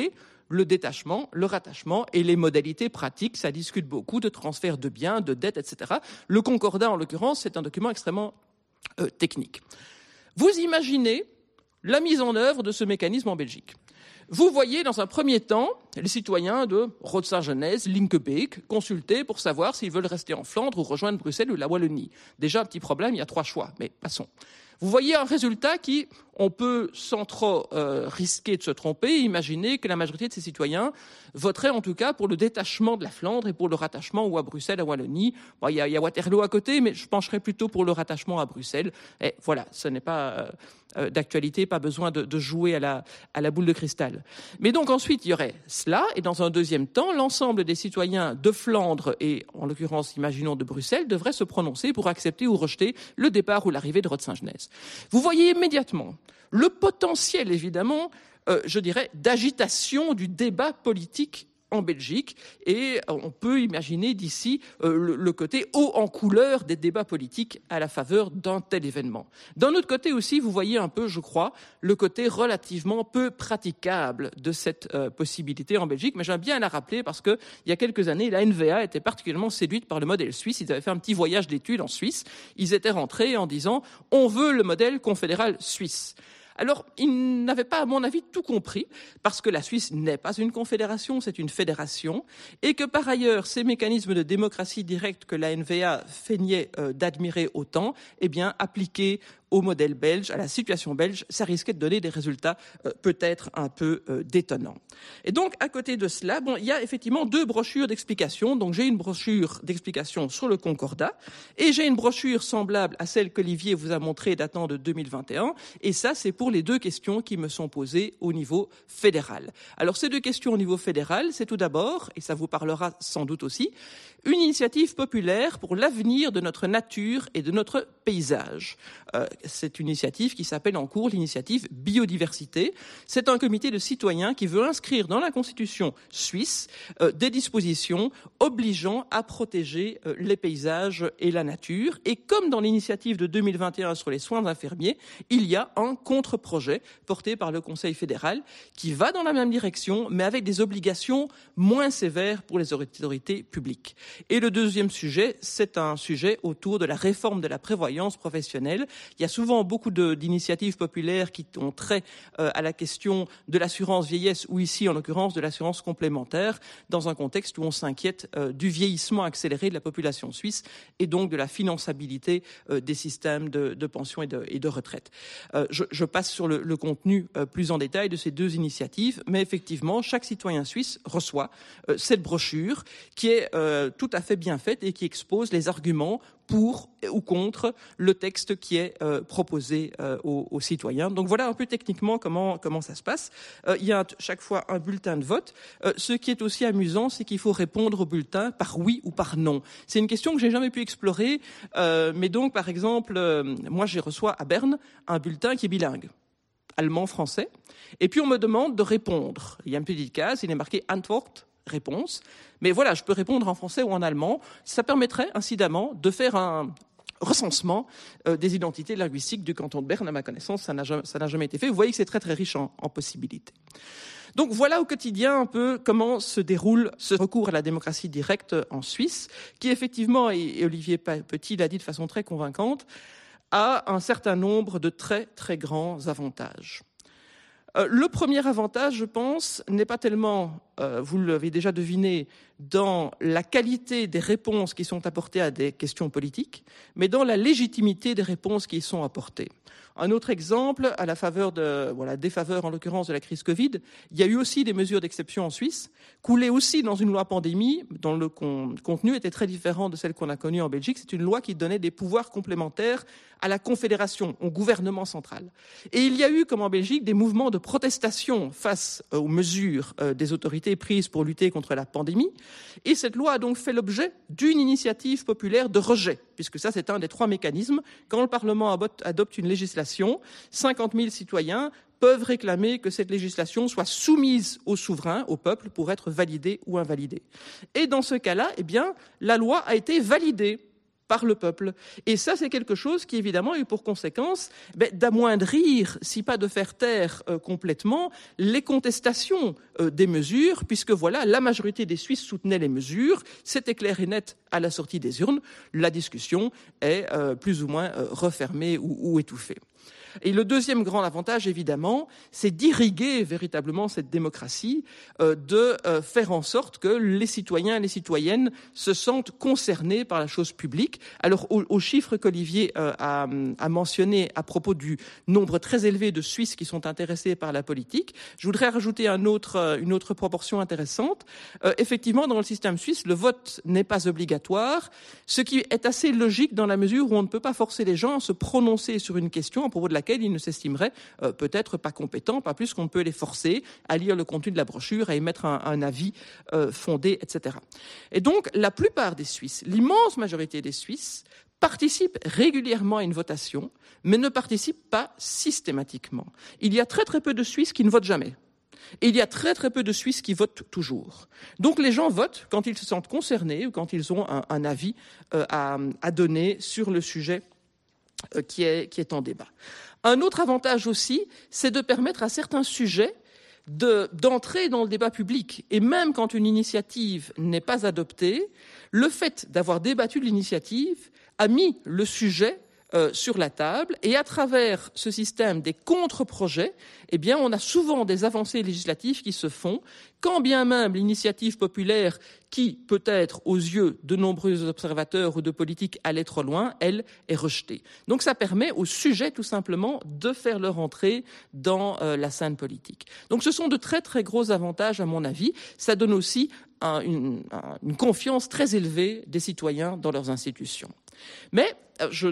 le détachement, le rattachement et les modalités pratiques. Ça discute beaucoup de transfert de biens, de dettes, et cetera. Le Concordat, en l'occurrence, c'est un document extrêmement euh, technique. Vous imaginez la mise en œuvre de ce mécanisme en Belgique. Vous voyez dans un premier temps les citoyens de Rood-Saint-Genès, Linkebeek, consulter pour savoir s'ils veulent rester en Flandre ou rejoindre Bruxelles ou la Wallonie. Déjà un petit problème, il y a trois choix, mais passons. Vous voyez un résultat qui, on peut sans trop euh, risquer de se tromper, imaginer que la majorité de ces citoyens voteraient en tout cas pour le détachement de la Flandre et pour le rattachement ou à Bruxelles, à Wallonie. Bon, il y a, il y a Waterloo à côté, mais je pencherais plutôt pour le rattachement à Bruxelles. Et voilà, ce n'est pas euh, euh, d'actualité, pas besoin de, de jouer à la, à la boule de cristal. Mais donc ensuite, il y aurait cela, et dans un deuxième temps, l'ensemble des citoyens de Flandre et, en l'occurrence, imaginons de Bruxelles, devraient se prononcer pour accepter ou rejeter le départ ou l'arrivée de Rood-Saint-Genès. Vous voyez immédiatement le potentiel, évidemment, euh, je dirais, d'agitation du débat politique en Belgique, et on peut imaginer d'ici euh, le, le côté haut en couleur des débats politiques à la faveur d'un tel événement. D'un autre côté aussi, vous voyez un peu, je crois, le côté relativement peu praticable de cette euh, possibilité en Belgique, mais j'aime bien la rappeler parce que il y a quelques années, la N V A était particulièrement séduite par le modèle suisse. Ils avaient fait un petit voyage d'études en Suisse. Ils étaient rentrés en disant « on veut le modèle confédéral suisse ». Alors, ils n'avaient pas, à mon avis, tout compris, parce que la Suisse n'est pas une confédération, c'est une fédération, et que par ailleurs, ces mécanismes de démocratie directe que la N V A feignait euh, d'admirer autant, eh bien, appliqués au modèle belge, à la situation belge, ça risquait de donner des résultats euh, peut-être un peu euh, détonnants. Et donc, à côté de cela, bon, il y a effectivement deux brochures d'explication. Donc, j'ai une brochure d'explication sur le Concordat et j'ai une brochure semblable à celle qu'Olivier vous a montrée datant de deux mille vingt et un. Et ça, c'est pour les deux questions qui me sont posées au niveau fédéral. Alors, ces deux questions au niveau fédéral, c'est tout d'abord, et ça vous parlera sans doute aussi, une initiative populaire pour l'avenir de notre nature et de notre paysage. Euh, c'est une initiative qui s'appelle en cours l'initiative biodiversité. C'est un comité de citoyens qui veut inscrire dans la Constitution suisse euh, des dispositions obligeant à protéger euh, les paysages et la nature. Et comme dans l'initiative de deux mille vingt et un sur les soins infirmiers, il y a un contre-projet porté par le Conseil fédéral qui va dans la même direction, mais avec des obligations moins sévères pour les autorités publiques. Et le deuxième sujet, c'est un sujet autour de la réforme de la prévoyance professionnelle. Il y a souvent beaucoup de, d'initiatives populaires qui ont trait euh, à la question de l'assurance vieillesse ou ici, en l'occurrence, de l'assurance complémentaire dans un contexte où on s'inquiète euh, du vieillissement accéléré de la population suisse et donc de la finançabilité euh, des systèmes de, de pension et de, et de retraite. Euh, je, je passe sur le, le contenu euh, plus en détail de ces deux initiatives, mais effectivement, chaque citoyen suisse reçoit euh, cette brochure qui est euh, tout à fait bien faite et qui expose les arguments pour ou contre le texte qui est euh, proposé euh, aux, aux citoyens. Donc voilà un peu techniquement comment comment ça se passe. Euh, il y a chaque fois un bulletin de vote. Euh, ce qui est aussi amusant, c'est qu'il faut répondre au bulletin par oui ou par non. C'est une question que j'ai jamais pu explorer, euh, mais donc par exemple, euh, moi j'ai reçois à Berne un bulletin qui est bilingue, allemand-français, et puis on me demande de répondre. Il y a une petite case, il est marqué Antwort, réponse. Mais voilà, je peux répondre en français ou en allemand. Ça permettrait incidemment de faire un recensement euh, des identités linguistiques du canton de Berne. À ma connaissance, ça n'a jamais, ça n'a jamais été fait. Vous voyez que c'est très très riche en, en possibilités. Donc voilà au quotidien un peu comment se déroule ce recours à la démocratie directe en Suisse, qui effectivement, et Olivier Petit l'a dit de façon très convaincante, a un certain nombre de très très grands avantages. Euh, le premier avantage, je pense, n'est pas tellement, euh, vous l'avez déjà deviné, dans la qualité des réponses qui sont apportées à des questions politiques, mais dans la légitimité des réponses qui y sont apportées. Un autre exemple, à la faveur de, voilà, défaveur en l'occurrence de la crise Covid, il y a eu aussi des mesures d'exception en Suisse, coulées aussi dans une loi pandémie, dont le con- contenu était très différent de celle qu'on a connue en Belgique. C'est une loi qui donnait des pouvoirs complémentaires à la Confédération, au gouvernement central. Et il y a eu, comme en Belgique, des mouvements de protestation face aux mesures euh, des autorités prises pour lutter contre la pandémie. Et cette loi a donc fait l'objet d'une initiative populaire de rejet, puisque ça, c'est un des trois mécanismes. Quand le Parlement adopte une législation, cinquante mille citoyens peuvent réclamer que cette législation soit soumise au souverain, au peuple, pour être validée ou invalidée. Et dans ce cas-là, eh bien, la loi a été validée par le peuple. Et ça, c'est quelque chose qui, évidemment, a eu pour conséquence ben, d'amoindrir, si pas de faire taire euh, complètement, les contestations euh, des mesures, puisque voilà, la majorité des Suisses soutenaient les mesures, c'était clair et net à la sortie des urnes, la discussion est euh, plus ou moins euh, refermée ou, ou étouffée. Et le deuxième grand avantage, évidemment, c'est d'irriguer véritablement cette démocratie, euh, de euh, faire en sorte que les citoyens et les citoyennes se sentent concernés par la chose publique. Alors, aux, aux chiffres qu'Olivier euh, a, a mentionnés à propos du nombre très élevé de Suisses qui sont intéressés par la politique, je voudrais rajouter un autre, euh, une autre proportion intéressante. Euh, effectivement, dans le système suisse, le vote n'est pas obligatoire, ce qui est assez logique dans la mesure où on ne peut pas forcer les gens à se prononcer sur une question à propos de laquelle ils ne s'estimeraient euh, peut-être pas compétents, pas plus qu'on peut les forcer à lire le contenu de la brochure, à émettre un, un avis euh, fondé, et cetera. Et donc, la plupart des Suisses, l'immense majorité des Suisses, participent régulièrement à une votation, mais ne participent pas systématiquement. Il y a très très peu de Suisses qui ne votent jamais. Et il y a très très peu de Suisses qui votent toujours. Donc les gens votent quand ils se sentent concernés ou quand ils ont un, un avis euh, à, à donner sur le sujet euh, qui est, qui est en débat. Un autre avantage aussi, c'est de permettre à certains sujets de, d'entrer dans le débat public. Et même quand une initiative n'est pas adoptée, le fait d'avoir débattu de l'initiative a mis le sujet Euh, sur la table, et à travers ce système des contre-projets, eh bien, on a souvent des avancées législatives qui se font, quand bien même l'initiative populaire, qui peut-être aux yeux de nombreux observateurs ou de politiques allait trop loin, elle est rejetée. Donc ça permet aux sujets tout simplement de faire leur entrée dans euh, la scène politique. Donc ce sont de très très gros avantages à mon avis. Ça donne aussi un, une, un, une confiance très élevée des citoyens dans leurs institutions. Mais euh, je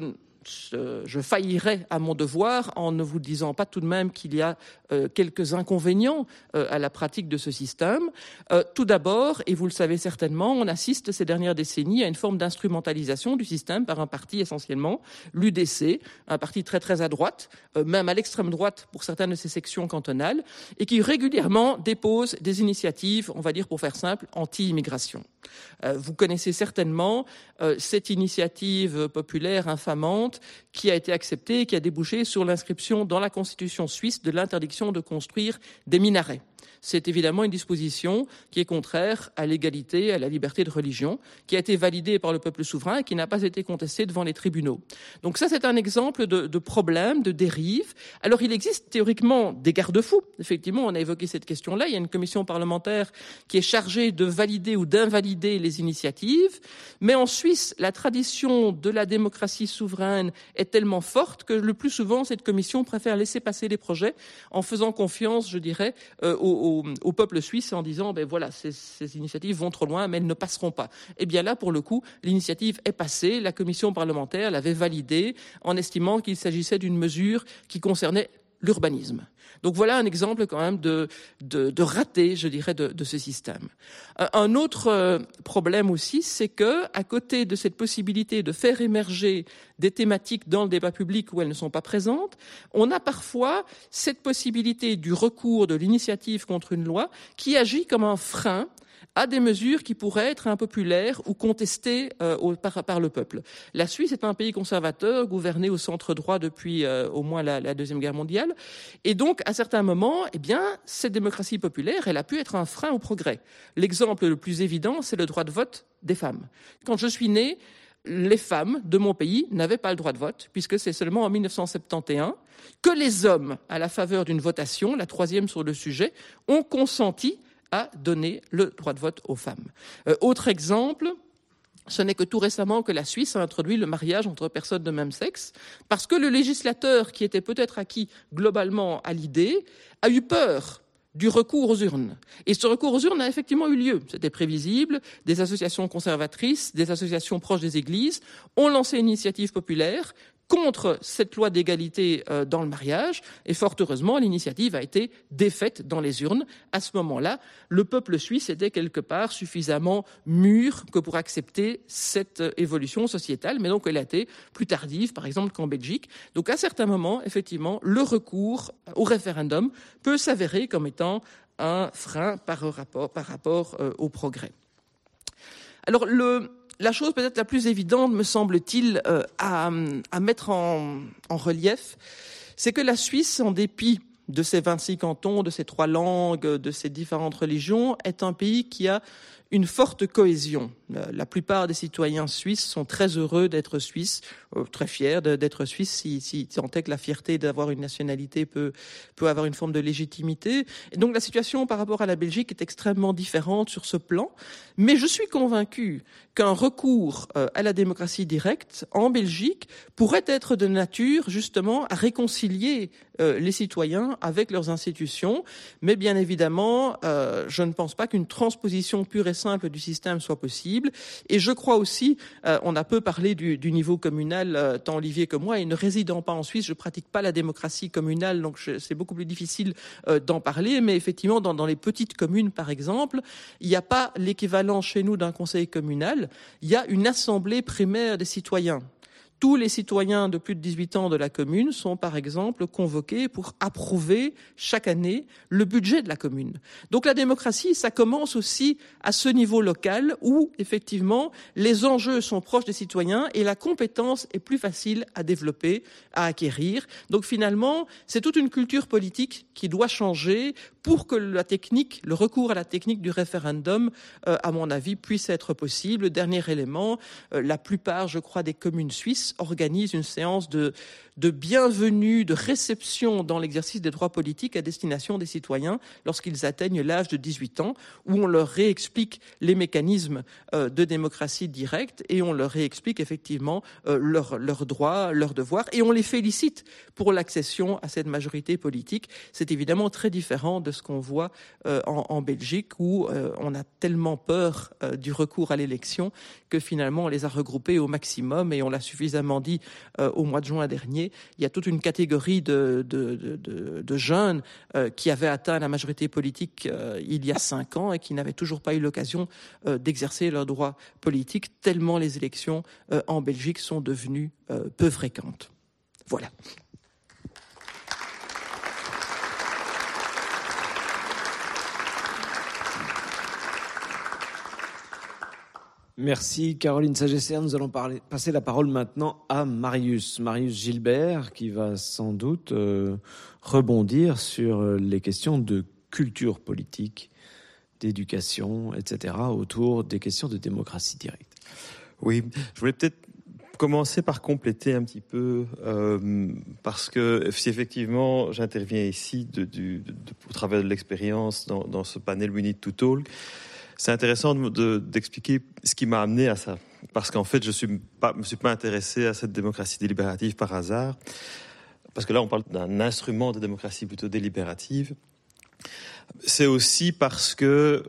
je faillirais à mon devoir en ne vous disant pas tout de même qu'il y a euh, quelques inconvénients euh, à la pratique de ce système. Euh, tout d'abord, et vous le savez certainement, on assiste ces dernières décennies à une forme d'instrumentalisation du système par un parti essentiellement, l'U D C, un parti très très à droite, euh, même à l'extrême droite pour certaines de ses sections cantonales, et qui régulièrement dépose des initiatives, on va dire pour faire simple, anti-immigration. Euh, vous connaissez certainement euh, cette initiative populaire infamante qui a été acceptée et qui a débouché sur l'inscription dans la Constitution suisse de l'interdiction de construire des minarets. C'est évidemment une disposition qui est contraire à l'égalité, à la liberté de religion, qui a été validée par le peuple souverain et qui n'a pas été contestée devant les tribunaux. Donc ça, c'est un exemple de, de problème, de dérive. Alors, il existe théoriquement des garde-fous. Effectivement, on a évoqué cette question-là. Il y a une commission parlementaire qui est chargée de valider ou d'invalider les initiatives. Mais en Suisse, la tradition de la démocratie souveraine est tellement forte que le plus souvent, cette commission préfère laisser passer les projets en faisant confiance, je dirais, euh, aux Au, au peuple suisse en disant ben voilà, ces, ces initiatives vont trop loin, mais elles ne passeront pas. Et bien là, pour le coup, l'initiative est passée, la commission parlementaire l'avait validée en estimant qu'il s'agissait d'une mesure qui concernait l'urbanisme. Donc voilà un exemple quand même de, de, de raté, je dirais, de, de ce système. Un autre problème aussi, c'est que, à côté de cette possibilité de faire émerger des thématiques dans le débat public où elles ne sont pas présentes, on a parfois cette possibilité du recours de l'initiative contre une loi qui agit comme un frein à des mesures qui pourraient être impopulaires ou contestées euh, au, par, par le peuple. La Suisse est un pays conservateur, gouverné au centre-droit depuis euh, au moins la, la Deuxième Guerre mondiale. Et donc, à certains moments, eh bien, cette démocratie populaire, elle a pu être un frein au progrès. L'exemple le plus évident, c'est le droit de vote des femmes. Quand je suis née, les femmes de mon pays n'avaient pas le droit de vote, puisque c'est seulement en mille neuf cent soixante et onze que les hommes, à la faveur d'une votation, la troisième sur le sujet, ont consenti à donner le droit de vote aux femmes. Euh, autre exemple, ce n'est que tout récemment que la Suisse a introduit le mariage entre personnes de même sexe, parce que le législateur, qui était peut-être acquis globalement à l'idée, a eu peur du recours aux urnes. Et ce recours aux urnes a effectivement eu lieu. C'était prévisible. Des associations conservatrices, des associations proches des églises ont lancé une initiative populaire contre cette loi d'égalité euh, dans le mariage, et fort heureusement, l'initiative a été défaite dans les urnes. À ce moment-là, le peuple suisse était quelque part suffisamment mûr que pour accepter cette euh, évolution sociétale, mais donc elle a été plus tardive, par exemple, qu'en Belgique. Donc à certains moments, effectivement, le recours au référendum peut s'avérer comme étant un frein par rapport, par rapport euh, au progrès. Alors, le... la chose peut-être la plus évidente, me semble-t-il, euh, à, à mettre en, en relief, c'est que la Suisse, en dépit de ses vingt-six cantons, de ses trois langues, de ses différentes religions, est un pays qui a une forte cohésion. La plupart des citoyens suisses sont très heureux d'être suisses, euh, très fiers d'être suisses, si, si tant est que la fierté d'avoir une nationalité peut, peut avoir une forme de légitimité. Et donc la situation par rapport à la Belgique est extrêmement différente sur ce plan. Mais je suis convaincu qu'un recours euh, à la démocratie directe en Belgique pourrait être de nature justement à réconcilier euh, les citoyens avec leurs institutions. Mais bien évidemment, euh, je ne pense pas qu'une transposition pure et simple du système soit possible. Et je crois aussi, euh, on a peu parlé du, du niveau communal, euh, tant Olivier que moi, et ne résidant pas en Suisse, je pratique pas la démocratie communale, donc je, c'est beaucoup plus difficile euh, d'en parler. Mais effectivement, dans, dans les petites communes, par exemple, il n'y a pas l'équivalent chez nous d'un conseil communal. Il y a une assemblée primaire des citoyens. Tous les citoyens de plus de dix-huit ans de la commune sont, par exemple, convoqués pour approuver chaque année le budget de la commune. Donc la démocratie, ça commence aussi à ce niveau local où, effectivement, les enjeux sont proches des citoyens et la compétence est plus facile à développer, à acquérir. Donc finalement, c'est toute une culture politique qui doit changer pour que la technique, le recours à la technique du référendum, euh, à mon avis, puisse être possible. Dernier élément, euh, la plupart, je crois, des communes suisses organisent une séance de, de bienvenue, de réception dans l'exercice des droits politiques à destination des citoyens lorsqu'ils atteignent l'âge de dix-huit ans, où on leur réexplique les mécanismes euh, de démocratie directe et on leur réexplique effectivement euh, leurs leurs droits, leurs devoirs, et on les félicite pour l'accession à cette majorité politique. C'est évidemment très différent de ce qu'on voit euh, en, en Belgique, où euh, on a tellement peur euh, du recours à l'élection que finalement on les a regroupés au maximum, et on l'a suffisamment dit euh, au mois de juin dernier. Il y a toute une catégorie de, de, de, de, de jeunes euh, qui avaient atteint la majorité politique euh, il y a cinq ans et qui n'avaient toujours pas eu l'occasion euh, d'exercer leurs droits politiques, tellement les élections euh, en Belgique sont devenues euh, peu fréquentes. Voilà. Merci Caroline Sagesser. Nous allons parler, passer la parole maintenant à Marius. Marius Gilbert, qui va sans doute euh, rebondir sur les questions de culture politique, d'éducation, et cetera, autour des questions de démocratie directe. Oui, je voulais peut-être commencer par compléter un petit peu, euh, parce que si effectivement j'interviens ici de, de, de, de, au travers de l'expérience dans, dans ce panel We Need to Talk, c'est intéressant de, de, d'expliquer ce qui m'a amené à ça. Parce qu'en fait, je ne me suis pas intéressé à cette démocratie délibérative par hasard. Parce que là, on parle d'un instrument de démocratie plutôt délibérative. C'est aussi parce que,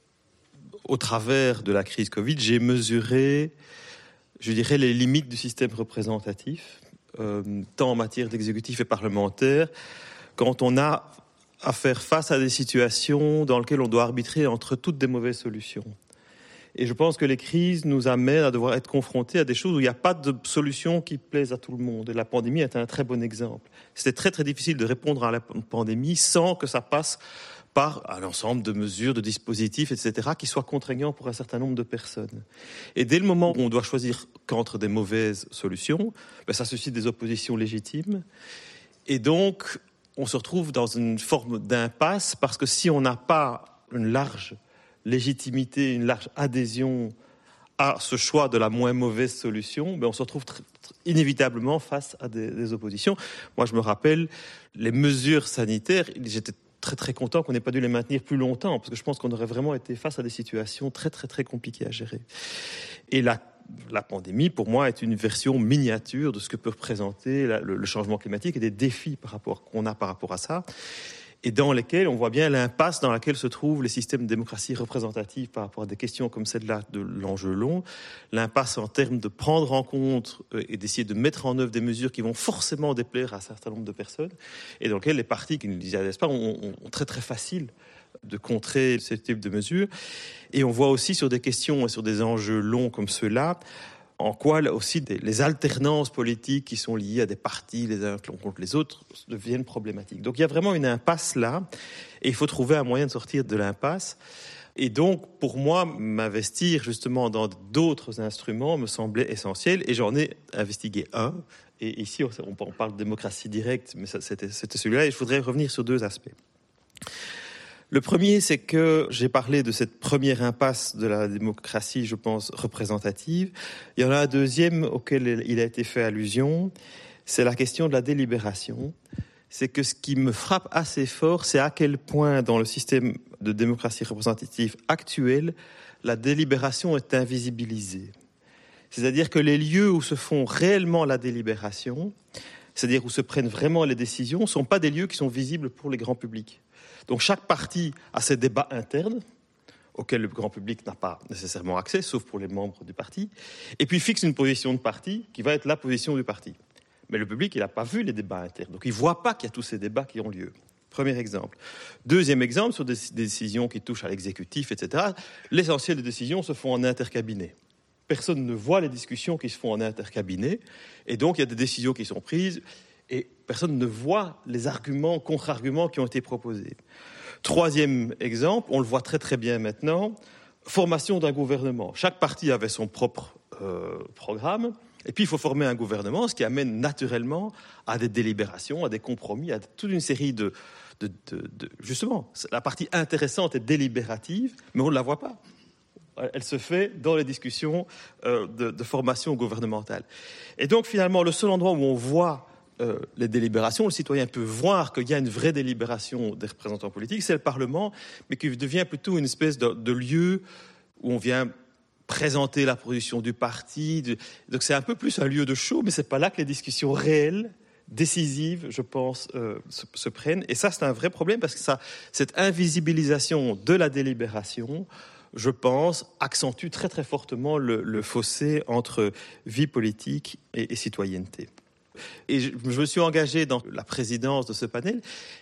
au travers de la crise Covid, j'ai mesuré, je dirais, les limites du système représentatif, euh, tant en matière d'exécutif et parlementaire, quand on a à faire face à des situations dans lesquelles on doit arbitrer entre toutes des mauvaises solutions. Et je pense que les crises nous amènent à devoir être confrontés à des choses où il n'y a pas de solution qui plaise à tout le monde. Et la pandémie est un très bon exemple. C'était très très difficile de répondre à la pandémie sans que ça passe par un ensemble de mesures, de dispositifs, et cetera, qui soient contraignants pour un certain nombre de personnes. Et dès le moment où on doit choisir qu'entre des mauvaises solutions, ben ça suscite des oppositions légitimes. Et donc, on se retrouve dans une forme d'impasse, parce que si on n'a pas une large légitimité, une large adhésion à ce choix de la moins mauvaise solution, ben on se retrouve tr- tr- inévitablement face à des, des oppositions. Moi, je me rappelle les mesures sanitaires, j'étais très très content qu'on n'ait pas dû les maintenir plus longtemps, parce que je pense qu'on aurait vraiment été face à des situations très très très compliquées à gérer. Et la La pandémie, pour moi, est une version miniature de ce que peut représenter la, le, le changement climatique et des défis par rapport, qu'on a par rapport à ça, et dans lesquels on voit bien l'impasse dans laquelle se trouvent les systèmes de démocratie représentative par rapport à des questions comme celle-là de l'enjeu long, l'impasse en termes de prendre en compte euh, et d'essayer de mettre en œuvre des mesures qui vont forcément déplaire à un certain nombre de personnes, et dans lesquelles les partis qui ne les adhèrent pas ont, ont, ont très très facile de contrer ce type de mesures. Et on voit aussi sur des questions et sur des enjeux longs comme ceux-là, en quoi là aussi des, les alternances politiques qui sont liées à des partis les uns contre les autres deviennent problématiques. Donc il y a vraiment une impasse là, et il faut trouver un moyen de sortir de l'impasse. Et donc, pour moi, m'investir justement dans d'autres instruments me semblait essentiel, et j'en ai investigué un. Et ici, on parle de démocratie directe, mais ça, c'était, c'était celui-là, et je voudrais revenir sur deux aspects. Le premier, c'est que j'ai parlé de cette première impasse de la démocratie, je pense, représentative. Il y en a un deuxième auquel il a été fait allusion, c'est la question de la délibération. C'est que ce qui me frappe assez fort, c'est à quel point dans le système de démocratie représentative actuel, la délibération est invisibilisée. C'est-à-dire que les lieux où se font réellement la délibération, c'est-à-dire où se prennent vraiment les décisions, ne sont pas des lieux qui sont visibles pour les grands publics. Donc chaque parti a ses débats internes, auxquels le grand public n'a pas nécessairement accès, sauf pour les membres du parti, et puis fixe une position de parti qui va être la position du parti. Mais le public, il n'a pas vu les débats internes, donc il ne voit pas qu'il y a tous ces débats qui ont lieu. Premier exemple. Deuxième exemple, sur des décisions qui touchent à l'exécutif, et cetera, l'essentiel des décisions se font en intercabinet. Personne ne voit les discussions qui se font en intercabinet, et donc il y a des décisions qui sont prises, et personne ne voit les arguments, contre-arguments qui ont été proposés. Troisième exemple, on le voit très très bien maintenant, formation d'un gouvernement. Chaque parti avait son propre euh, programme, et puis il faut former un gouvernement, ce qui amène naturellement à des délibérations, à des compromis, à toute une série de... de, de, de justement, la partie intéressante est délibérative, mais on ne la voit pas. Elle se fait dans les discussions euh, de, de formation gouvernementale. Et donc finalement, le seul endroit où on voit euh, les délibérations, le citoyen peut voir qu'il y a une vraie délibération des représentants politiques, c'est le Parlement, mais qui devient plutôt une espèce de, de lieu où on vient présenter la position du parti. De, donc c'est un peu plus un lieu de show, mais c'est pas là que les discussions réelles, décisives, je pense, euh, se, se prennent. Et ça, c'est un vrai problème parce que ça, cette invisibilisation de la délibération, je pense, accentue très très fortement le, le fossé entre vie politique et, et citoyenneté. Et je, je me suis engagé dans la présidence de ce panel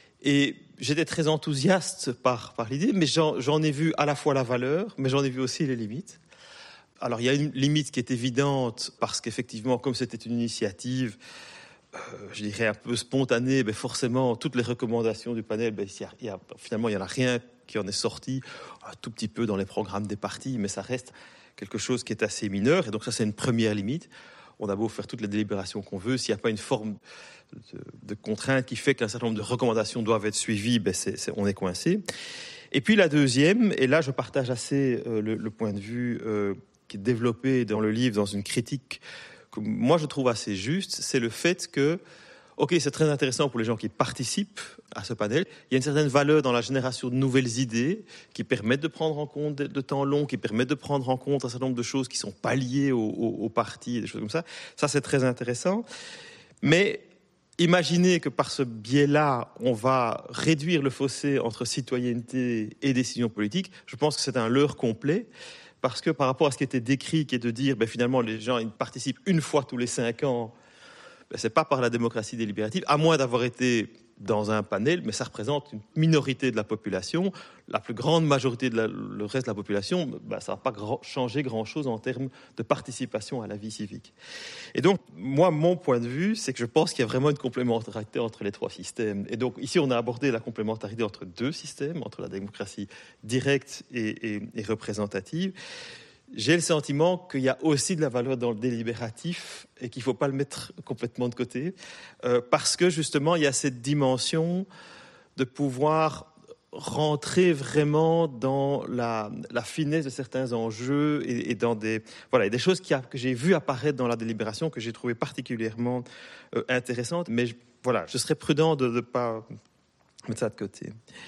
et j'étais très enthousiaste par, par l'idée, mais j'en, j'en ai vu à la fois la valeur, mais j'en ai vu aussi les limites. Alors il y a une limite qui est évidente parce qu'effectivement, comme c'était une initiative, euh, je dirais un peu spontanée, ben forcément, toutes les recommandations du panel, ben, il y a, il y a, finalement, il n'y en a rien qui en est sorti, un tout petit peu dans les programmes des partis, mais ça reste quelque chose qui est assez mineur. Et donc ça, c'est une première limite. On a beau faire toutes les délibérations qu'on veut, s'il n'y a pas une forme de, de contrainte qui fait qu'un certain nombre de recommandations doivent être suivies, ben c'est, c'est, on est coincé. Et puis la deuxième, et là je partage assez euh, le, le point de vue euh, qui est développé dans le livre, dans une critique que moi je trouve assez juste, c'est le fait que, ok, c'est très intéressant pour les gens qui participent à ce panel. Il y a une certaine valeur dans la génération de nouvelles idées qui permettent de prendre en compte de temps long, qui permettent de prendre en compte un certain nombre de choses qui ne sont pas liées au, au, au parti, des choses comme ça. Ça, c'est très intéressant. Mais imaginez que par ce biais-là, on va réduire le fossé entre citoyenneté et décision politique. Je pense que c'est un leurre complet. Parce que par rapport à ce qui était décrit, qui est de dire, ben, finalement, les gens ils participent une fois tous les cinq ans, ben, ce n'est pas par la démocratie délibérative, à moins d'avoir été dans un panel, mais ça représente une minorité de la population. La plus grande majorité de la, le reste de la population, ben, ça ne va pas grand, changer grand-chose en termes de participation à la vie civique. Et donc, moi, mon point de vue, c'est que je pense qu'il y a vraiment une complémentarité entre les trois systèmes. Et donc, ici, on a abordé la complémentarité entre deux systèmes, entre la démocratie directe et, et, et représentative. J'ai le sentiment qu'il y a aussi de la valeur dans le délibératif et qu'il ne faut pas le mettre complètement de côté, euh, parce que justement, il y a cette dimension de pouvoir rentrer vraiment dans la, la finesse de certains enjeux et, et dans des, voilà, des choses qui a, que j'ai vues apparaître dans la délibération, que j'ai trouvées particulièrement euh, intéressantes. Mais je, voilà, je serais prudent de ne pas mettre ça de côté.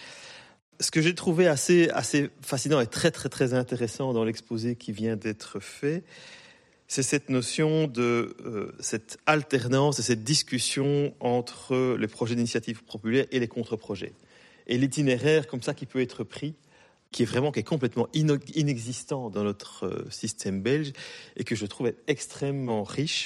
Ce que j'ai trouvé assez, assez fascinant et très, très, très intéressant dans l'exposé qui vient d'être fait, c'est cette notion de euh, cette alternance et cette discussion entre les projets d'initiative populaire et les contre-projets. Et l'itinéraire comme ça qui peut être pris, qui est vraiment qui est complètement ino- inexistant dans notre euh, système belge et que je trouve être extrêmement riche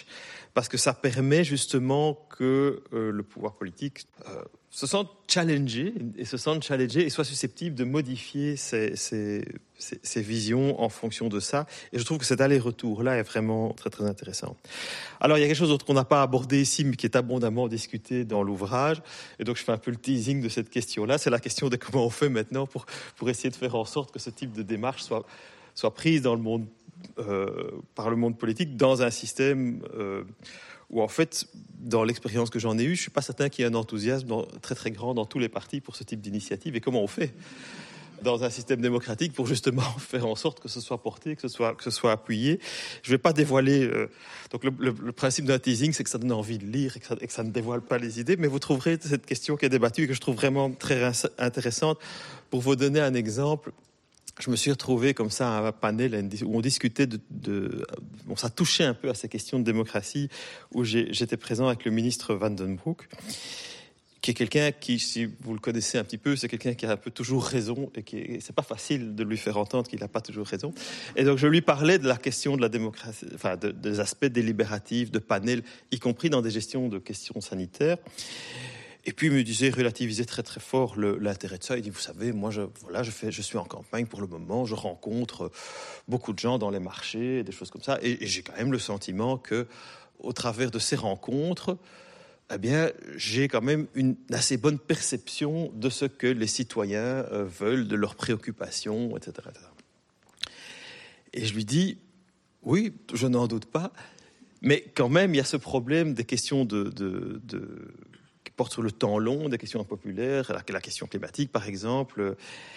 parce que ça permet justement que euh, le pouvoir politique euh, se sente challengé et se sente challengé et soit susceptible de modifier ses, ses, ses, ses visions en fonction de ça. Et je trouve que cet aller-retour-là est vraiment très très intéressant. Alors il y a quelque chose d'autre qu'on n'a pas abordé ici, mais qui est abondamment discuté dans l'ouvrage. Et donc je fais un peu le teasing de cette question-là. C'est la question de comment on fait maintenant pour, pour essayer de faire en sorte que ce type de démarche soit, soit prise dans le monde, euh, par le monde politique dans un système... Euh, où en fait, dans l'expérience que j'en ai eue, je ne suis pas certain qu'il y ait un enthousiasme dans, très très grand dans tous les partis pour ce type d'initiative. Et comment on fait dans un système démocratique pour justement faire en sorte que ce soit porté, que ce soit, que ce soit appuyé. Je ne vais pas dévoiler... Euh, donc le, le, le principe d'un teasing, c'est que ça donne envie de lire et que, ça, et que ça ne dévoile pas les idées, mais vous trouverez cette question qui est débattue et que je trouve vraiment très intéressante. Pour vous donner un exemple... Je me suis retrouvé comme ça à un panel où on discutait de, de bon, ça touchait un peu à ces questions de démocratie, où j'ai, j'étais présent avec le ministre Van den Broek, qui est quelqu'un qui, si vous le connaissez un petit peu, c'est quelqu'un qui a un peu toujours raison et qui et c'est pas facile de lui faire entendre qu'il n'a pas toujours raison. Et donc je lui parlais de la question de la démocratie, enfin de, des aspects délibératifs, de panel, y compris dans des gestions de questions sanitaires. Et puis il me disait, relativiser très très fort le, l'intérêt de ça. Il dit, vous savez, moi je, voilà, je, fais, je suis en campagne pour le moment, je rencontre beaucoup de gens dans les marchés, des choses comme ça, et, et j'ai quand même le sentiment que, au travers de ces rencontres, eh bien, j'ai quand même une assez bonne perception de ce que les citoyens euh, veulent, de leurs préoccupations, et cetera, et cetera. Et je lui dis, oui, je n'en doute pas, mais quand même, il y a ce problème des questions de... de, de porte sur le temps long, des questions impopulaires, la, la question climatique par exemple.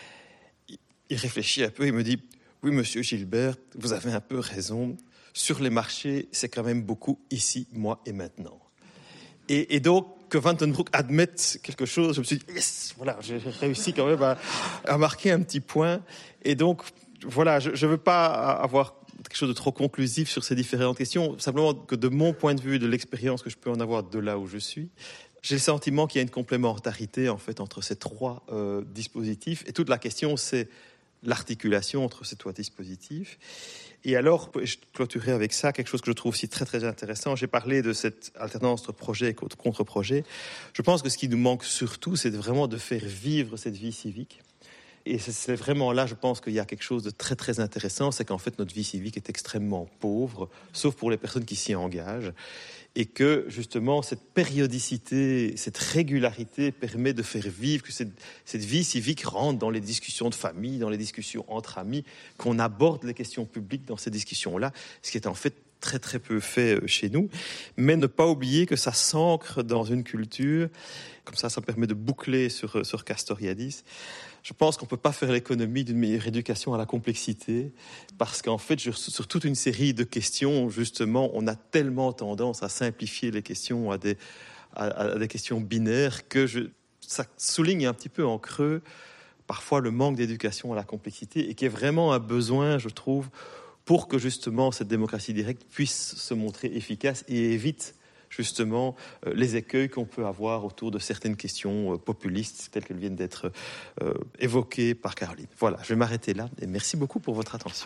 Il, il réfléchit un peu, il me dit « Oui, monsieur Gilbert, vous avez un peu raison. Sur les marchés, c'est quand même beaucoup ici, moi et maintenant. » Et, et donc, que Van den Broek admette quelque chose, je me suis dit « Yes, voilà, j'ai réussi quand même à, à marquer un petit point. » Et donc, voilà, je ne veux pas avoir quelque chose de trop conclusif sur ces différentes questions, simplement que de mon point de vue, de l'expérience que je peux en avoir de là où je suis, j'ai le sentiment qu'il y a une complémentarité en fait entre ces trois euh, dispositifs. Et toute la question, c'est l'articulation entre ces trois dispositifs. Et alors, je clôturerai avec ça quelque chose que je trouve aussi très très intéressant. J'ai parlé de cette alternance entre projet et contre-projet. Je pense que ce qui nous manque surtout, c'est vraiment de faire vivre cette vie civique. Et c'est vraiment là, je pense qu'il y a quelque chose de très très intéressant, c'est qu'en fait notre vie civique est extrêmement pauvre, sauf pour les personnes qui s'y engagent, et que justement cette périodicité, cette régularité permet de faire vivre, que cette, cette vie civique rentre dans les discussions de famille, dans les discussions entre amis, qu'on aborde les questions publiques dans ces discussions-là, ce qui est en fait très très peu fait chez nous, mais ne pas oublier que ça s'ancre dans une culture, comme ça ça permet de boucler sur, sur Castoriadis. Je pense qu'on ne peut pas faire l'économie d'une meilleure éducation à la complexité, parce qu'en fait, sur toute une série de questions, justement, on a tellement tendance à simplifier les questions à des, à, à des questions binaires que je, ça souligne un petit peu en creux parfois le manque d'éducation à la complexité et qui est vraiment un besoin, je trouve, pour que justement cette démocratie directe puisse se montrer efficace et évite justement euh, les écueils qu'on peut avoir autour de certaines questions euh, populistes telles qu'elles viennent d'être euh, évoquées par Caroline. Voilà, je vais m'arrêter là et merci beaucoup pour votre attention.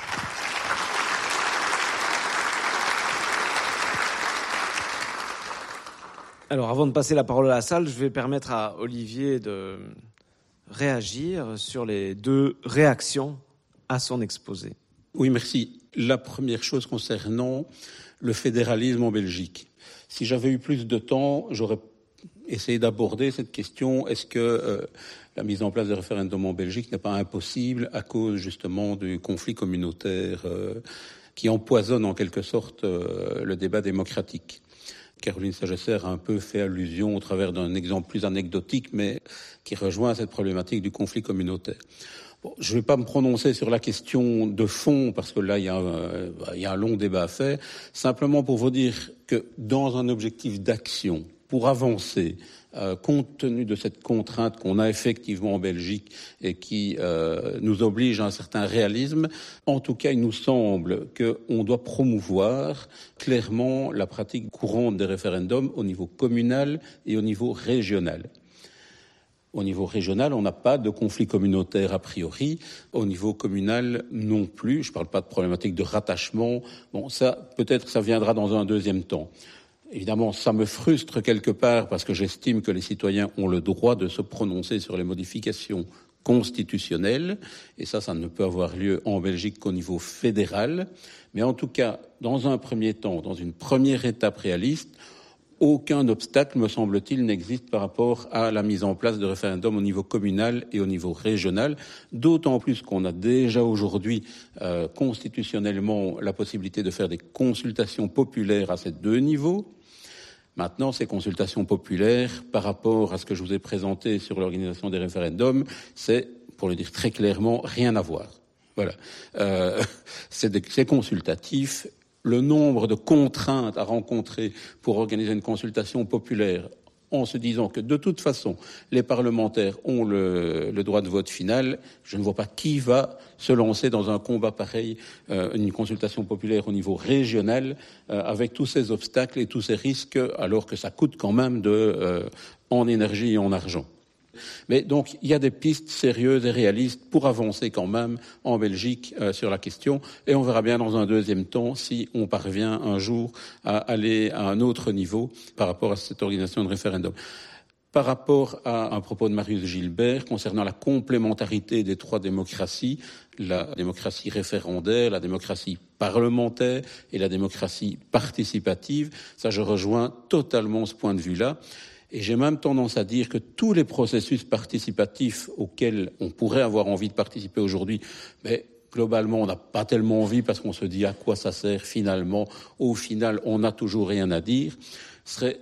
Alors, avant de passer la parole à la salle, je vais permettre à Olivier de réagir sur les deux réactions à son exposé. Oui, merci. La première chose concernant le fédéralisme en Belgique. Si j'avais eu plus de temps, j'aurais essayé d'aborder cette question. Est-ce que euh, la mise en place de référendums en Belgique n'est pas impossible à cause justement du conflit communautaire euh, qui empoisonne en quelque sorte euh, le débat démocratique? Caroline Sagesser a un peu fait allusion au travers d'un exemple plus anecdotique, mais qui rejoint cette problématique du conflit communautaire. Bon, je ne vais pas me prononcer sur la question de fond, parce que là, il y a, euh, il y a un long débat à faire. Simplement pour vous dire que dans un objectif d'action, pour avancer, euh, compte tenu de cette contrainte qu'on a effectivement en Belgique et qui euh, nous oblige à un certain réalisme, en tout cas, il nous semble qu'on doit promouvoir clairement la pratique courante des référendums au niveau communal et au niveau régional. Au niveau régional, on n'a pas de conflit communautaire a priori. Au niveau communal, non plus. Je ne parle pas de problématique de rattachement. Bon, ça, peut-être que ça viendra dans un deuxième temps. Évidemment, ça me frustre quelque part parce que j'estime que les citoyens ont le droit de se prononcer sur les modifications constitutionnelles. Et ça, ça ne peut avoir lieu en Belgique qu'au niveau fédéral. Mais en tout cas, dans un premier temps, dans une première étape réaliste, aucun obstacle, me semble-t-il, n'existe par rapport à la mise en place de référendums au niveau communal et au niveau régional, d'autant plus qu'on a déjà aujourd'hui euh, constitutionnellement la possibilité de faire des consultations populaires à ces deux niveaux. Maintenant, ces consultations populaires, par rapport à ce que je vous ai présenté sur l'organisation des référendums, c'est, pour le dire très clairement, rien à voir. Voilà. Euh, c'est, des, c'est consultatif. Le nombre de contraintes à rencontrer pour organiser une consultation populaire, en se disant que de toute façon, les parlementaires ont le, le droit de vote final, je ne vois pas qui va se lancer dans un combat pareil, euh, une consultation populaire au niveau régional, euh, avec tous ces obstacles et tous ces risques, alors que ça coûte quand même de, euh, en énergie et en argent. Mais donc, il y a des pistes sérieuses et réalistes pour avancer quand même en Belgique euh, sur la question. Et on verra bien dans un deuxième temps si on parvient un jour à aller à un autre niveau par rapport à cette organisation de référendum. Par rapport à un propos de Marius Gilbert concernant la complémentarité des trois démocraties, la démocratie référendaire, la démocratie parlementaire et la démocratie participative, ça je rejoins totalement ce point de vue-là. Et j'ai même tendance à dire que tous les processus participatifs auxquels on pourrait avoir envie de participer aujourd'hui, mais globalement, on n'a pas tellement envie parce qu'on se dit à quoi ça sert finalement. Au final, on n'a toujours rien à dire. Serait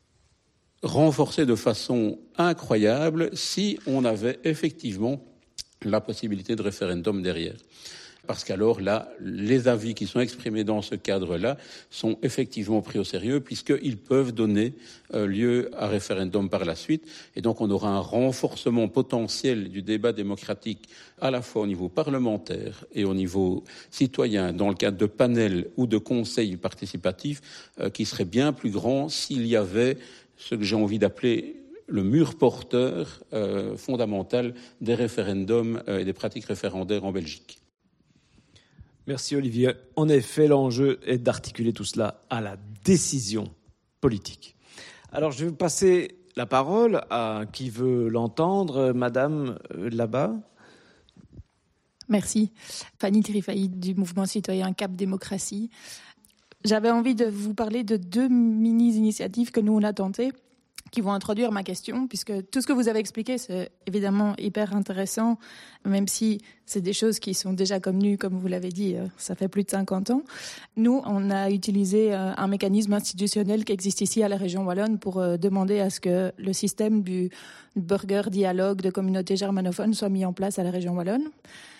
renforcé de façon incroyable si on avait effectivement la possibilité de référendum derrière. Parce qu'alors là, les avis qui sont exprimés dans ce cadre-là sont effectivement pris au sérieux puisqu'ils peuvent donner euh, lieu à référendum par la suite. Et donc on aura un renforcement potentiel du débat démocratique à la fois au niveau parlementaire et au niveau citoyen dans le cadre de panels ou de conseils participatifs euh, qui serait bien plus grand s'il y avait ce que j'ai envie d'appeler le mur porteur euh, fondamental des référendums euh, et des pratiques référendaires en Belgique. Merci Olivier. En effet, l'enjeu est d'articuler tout cela à la décision politique. Alors, je vais passer la parole à qui veut l'entendre. Madame, euh, là-bas. Merci. Fanny Trifaïd du mouvement citoyen Cap Démocratie. J'avais envie de vous parler de deux mini-initiatives que nous, on a tentées, qui vont introduire ma question, puisque tout ce que vous avez expliqué, c'est évidemment hyper intéressant, même si c'est des choses qui sont déjà connues, comme vous l'avez dit, ça fait plus de cinquante ans. Nous, on a utilisé un mécanisme institutionnel qui existe ici à la région wallonne pour demander à ce que le système du burger dialogue de communautés germanophones soit mis en place à la région wallonne.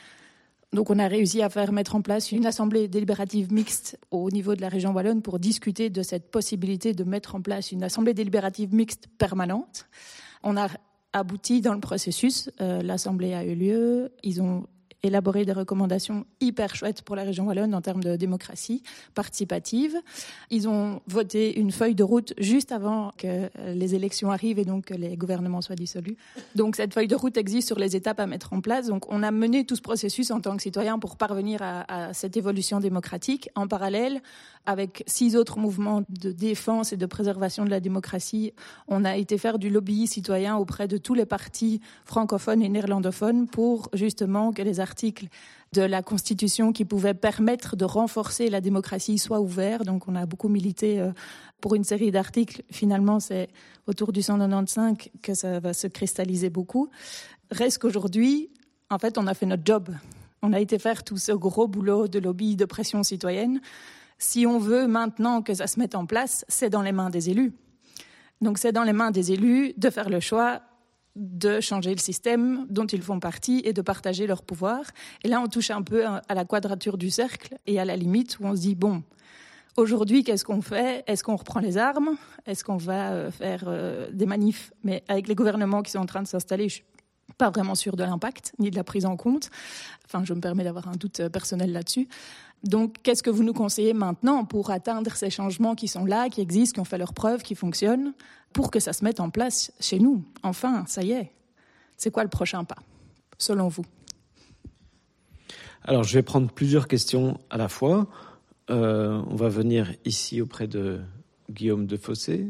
Donc on a réussi à faire mettre en place une assemblée délibérative mixte au niveau de la région wallonne pour discuter de cette possibilité de mettre en place une assemblée délibérative mixte permanente. On a abouti dans le processus, euh, l'assemblée a eu lieu, ils ont élaboré des recommandations hyper chouettes pour la région wallonne en termes de démocratie participative. Ils ont voté une feuille de route juste avant que les élections arrivent et donc que les gouvernements soient dissolus. Donc cette feuille de route existe sur les étapes à mettre en place. Donc on a mené tout ce processus en tant que citoyen pour parvenir à, à cette évolution démocratique. En parallèle, avec six autres mouvements de défense et de préservation de la démocratie, on a été faire du lobby citoyen auprès de tous les partis francophones et néerlandophones pour justement que les articles de la Constitution qui pouvaient permettre de renforcer la démocratie soient ouverts. Donc on a beaucoup milité pour une série d'articles. Finalement, c'est autour du cent quatre-vingt-quinze que ça va se cristalliser beaucoup. Reste qu'aujourd'hui, en fait, on a fait notre job. On a été faire tout ce gros boulot de lobby, de pression citoyenne. Si on veut maintenant que ça se mette en place, c'est dans les mains des élus. Donc c'est dans les mains des élus de faire le choix de changer le système dont ils font partie et de partager leur pouvoir. Et là, on touche un peu à la quadrature du cercle et à la limite où on se dit, bon, aujourd'hui, qu'est-ce qu'on fait ? Est-ce qu'on reprend les armes ? Est-ce qu'on va faire des manifs ? Mais avec les gouvernements qui sont en train de s'installer, je suis pas vraiment sûre de l'impact ni de la prise en compte. Enfin, je me permets d'avoir un doute personnel là-dessus. Donc, qu'est-ce que vous nous conseillez maintenant pour atteindre ces changements qui sont là, qui existent, qui ont fait leurs preuves, qui fonctionnent, pour que ça se mette en place chez nous ? Enfin, ça y est. C'est quoi le prochain pas, selon vous ? Alors, je vais prendre plusieurs questions à la fois. Euh, on va venir ici auprès de Guillaume Defossé,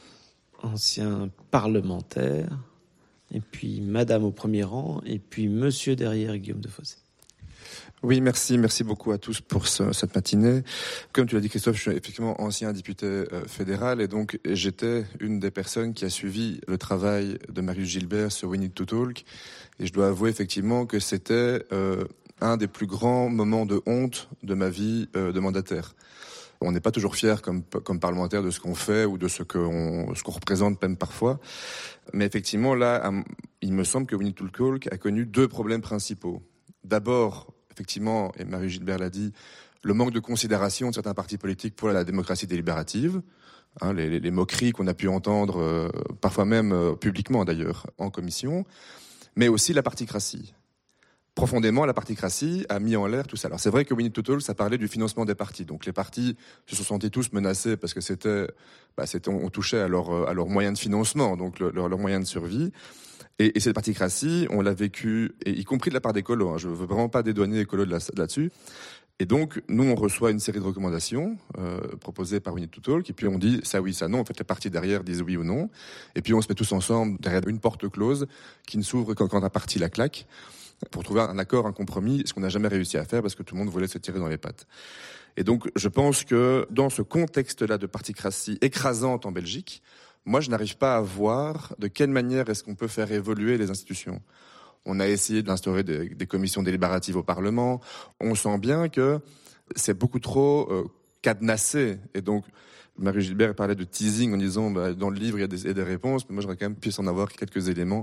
ancien parlementaire, et puis Madame au premier rang, et puis Monsieur derrière Guillaume Defossé. Oui, merci, merci beaucoup à tous pour ce, cette matinée. Comme tu l'as dit, Christophe, je suis effectivement ancien député euh, fédéral et donc j'étais une des personnes qui a suivi le travail de Marius Gilbert sur We Need to Talk. Et je dois avouer effectivement que c'était euh, un des plus grands moments de honte de ma vie euh, de mandataire. On n'est pas toujours fier comme, comme parlementaire de ce qu'on fait ou de ce qu'on, ce qu'on représente même parfois. Mais effectivement, là, il me semble que We Need to Talk a connu deux problèmes principaux. D'abord, effectivement, et Marie Gilbert l'a dit, le manque de considération de certains partis politiques pour la démocratie délibérative, hein, les, les, les moqueries qu'on a pu entendre, euh, parfois même euh, publiquement d'ailleurs, en commission, mais aussi la particratie. Profondément, la particratie a mis en l'air tout ça. Alors c'est vrai que We Need to Talk, ça parlait du financement des partis. Donc les partis se sont sentis tous menacés parce que c'était, bah, c'était on touchait à leurs à leurs moyens de financement, donc leurs leur moyens de survie. Et, et cette particratie, on l'a vécu, et y compris de la part des colos. Hein, je veux vraiment pas dédouaner les colos de, la, de là-dessus. Et donc, nous, on reçoit une série de recommandations euh, proposées par We Need to Talk, et puis on dit ça oui, ça non. En fait, les partis derrière disent oui ou non. Et puis on se met tous ensemble derrière une porte close qui ne s'ouvre quand, quand un parti la claque, pour trouver un accord, un compromis, ce qu'on n'a jamais réussi à faire parce que tout le monde voulait se tirer dans les pattes. Et donc, je pense que dans ce contexte-là de particratie écrasante en Belgique, moi, je n'arrive pas à voir de quelle manière est-ce qu'on peut faire évoluer les institutions. On a essayé d'instaurer des, des commissions délibératives au Parlement. On sent bien que c'est beaucoup trop euh, cadenassé. Et donc, Marie Gilbert parlait de teasing en disant bah, dans le livre, il y a des, il y a des réponses, mais moi, j'aurais quand même pu en avoir quelques éléments.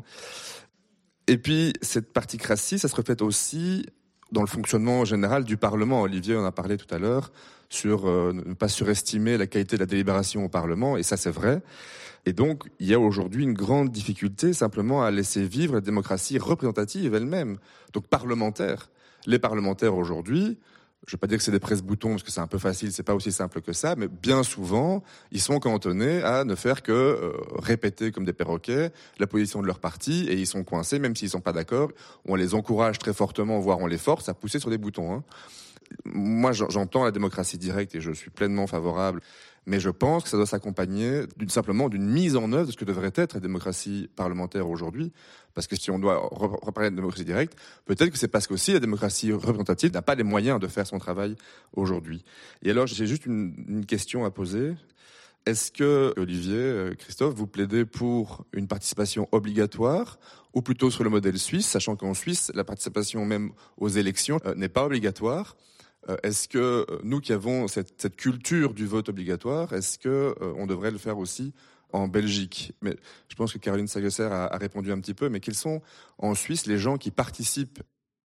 Et puis, cette particratie, ça se reflète aussi dans le fonctionnement général du Parlement. Olivier en a parlé tout à l'heure sur euh, ne pas surestimer la qualité de la délibération au Parlement, et ça, c'est vrai. Et donc, il y a aujourd'hui une grande difficulté simplement à laisser vivre la démocratie représentative elle-même, donc parlementaire. Les parlementaires aujourd'hui, je ne vais pas dire que c'est des presse-boutons parce que c'est un peu facile, c'est pas aussi simple que ça, mais bien souvent, ils sont cantonnés à ne faire que euh, répéter comme des perroquets la position de leur parti et ils sont coincés, même s'ils sont pas d'accord. On les encourage très fortement, voire on les force à pousser sur des boutons. Hein. Moi, j'entends la démocratie directe et je suis pleinement favorable. Mais je pense que ça doit s'accompagner d'une, simplement d'une mise en œuvre de ce que devrait être la démocratie parlementaire aujourd'hui. Parce que si on doit reparler de démocratie directe, peut-être que c'est parce qu'aussi la démocratie représentative n'a pas les moyens de faire son travail aujourd'hui. Et alors, j'ai juste une, une question à poser. Est-ce que, Olivier, Christophe, vous plaidez pour une participation obligatoire ou plutôt sur le modèle suisse, sachant qu'en Suisse, la participation même aux élections euh, n'est pas obligatoire? Est-ce que nous qui avons cette, cette culture du vote obligatoire, est-ce que euh, on devrait le faire aussi en Belgique? Mais je pense que Caroline Sagesser a, a répondu un petit peu. Mais quels sont en Suisse les gens qui participent?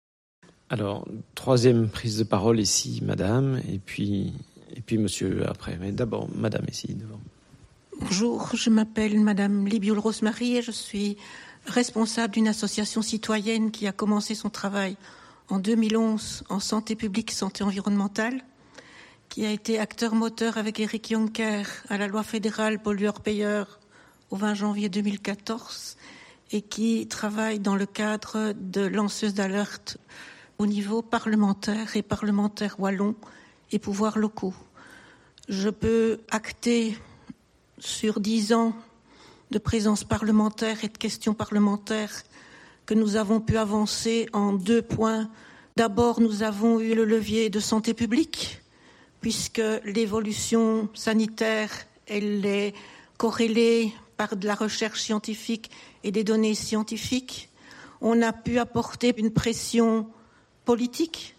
Alors, troisième prise de parole ici, Madame, et puis et puis Monsieur après. Mais d'abord, Madame ici devant. Bonjour, je m'appelle Madame Libioul Rosemary et je suis responsable d'une association citoyenne qui a commencé son travail en deux mille onze, en santé publique, santé environnementale, qui a été acteur moteur avec Eric Jonker à la loi fédérale pollueur-payeur au vingt janvier deux mille quatorze et qui travaille dans le cadre de lanceuse d'alerte au niveau parlementaire et parlementaire wallon et pouvoirs locaux. Je peux acter sur dix ans de présence parlementaire et de questions parlementaires que nous avons pu avancer en deux points. D'abord, nous avons eu le levier de santé publique, puisque l'évolution sanitaire, elle est corrélée par de la recherche scientifique et des données scientifiques. On a pu apporter une pression politique,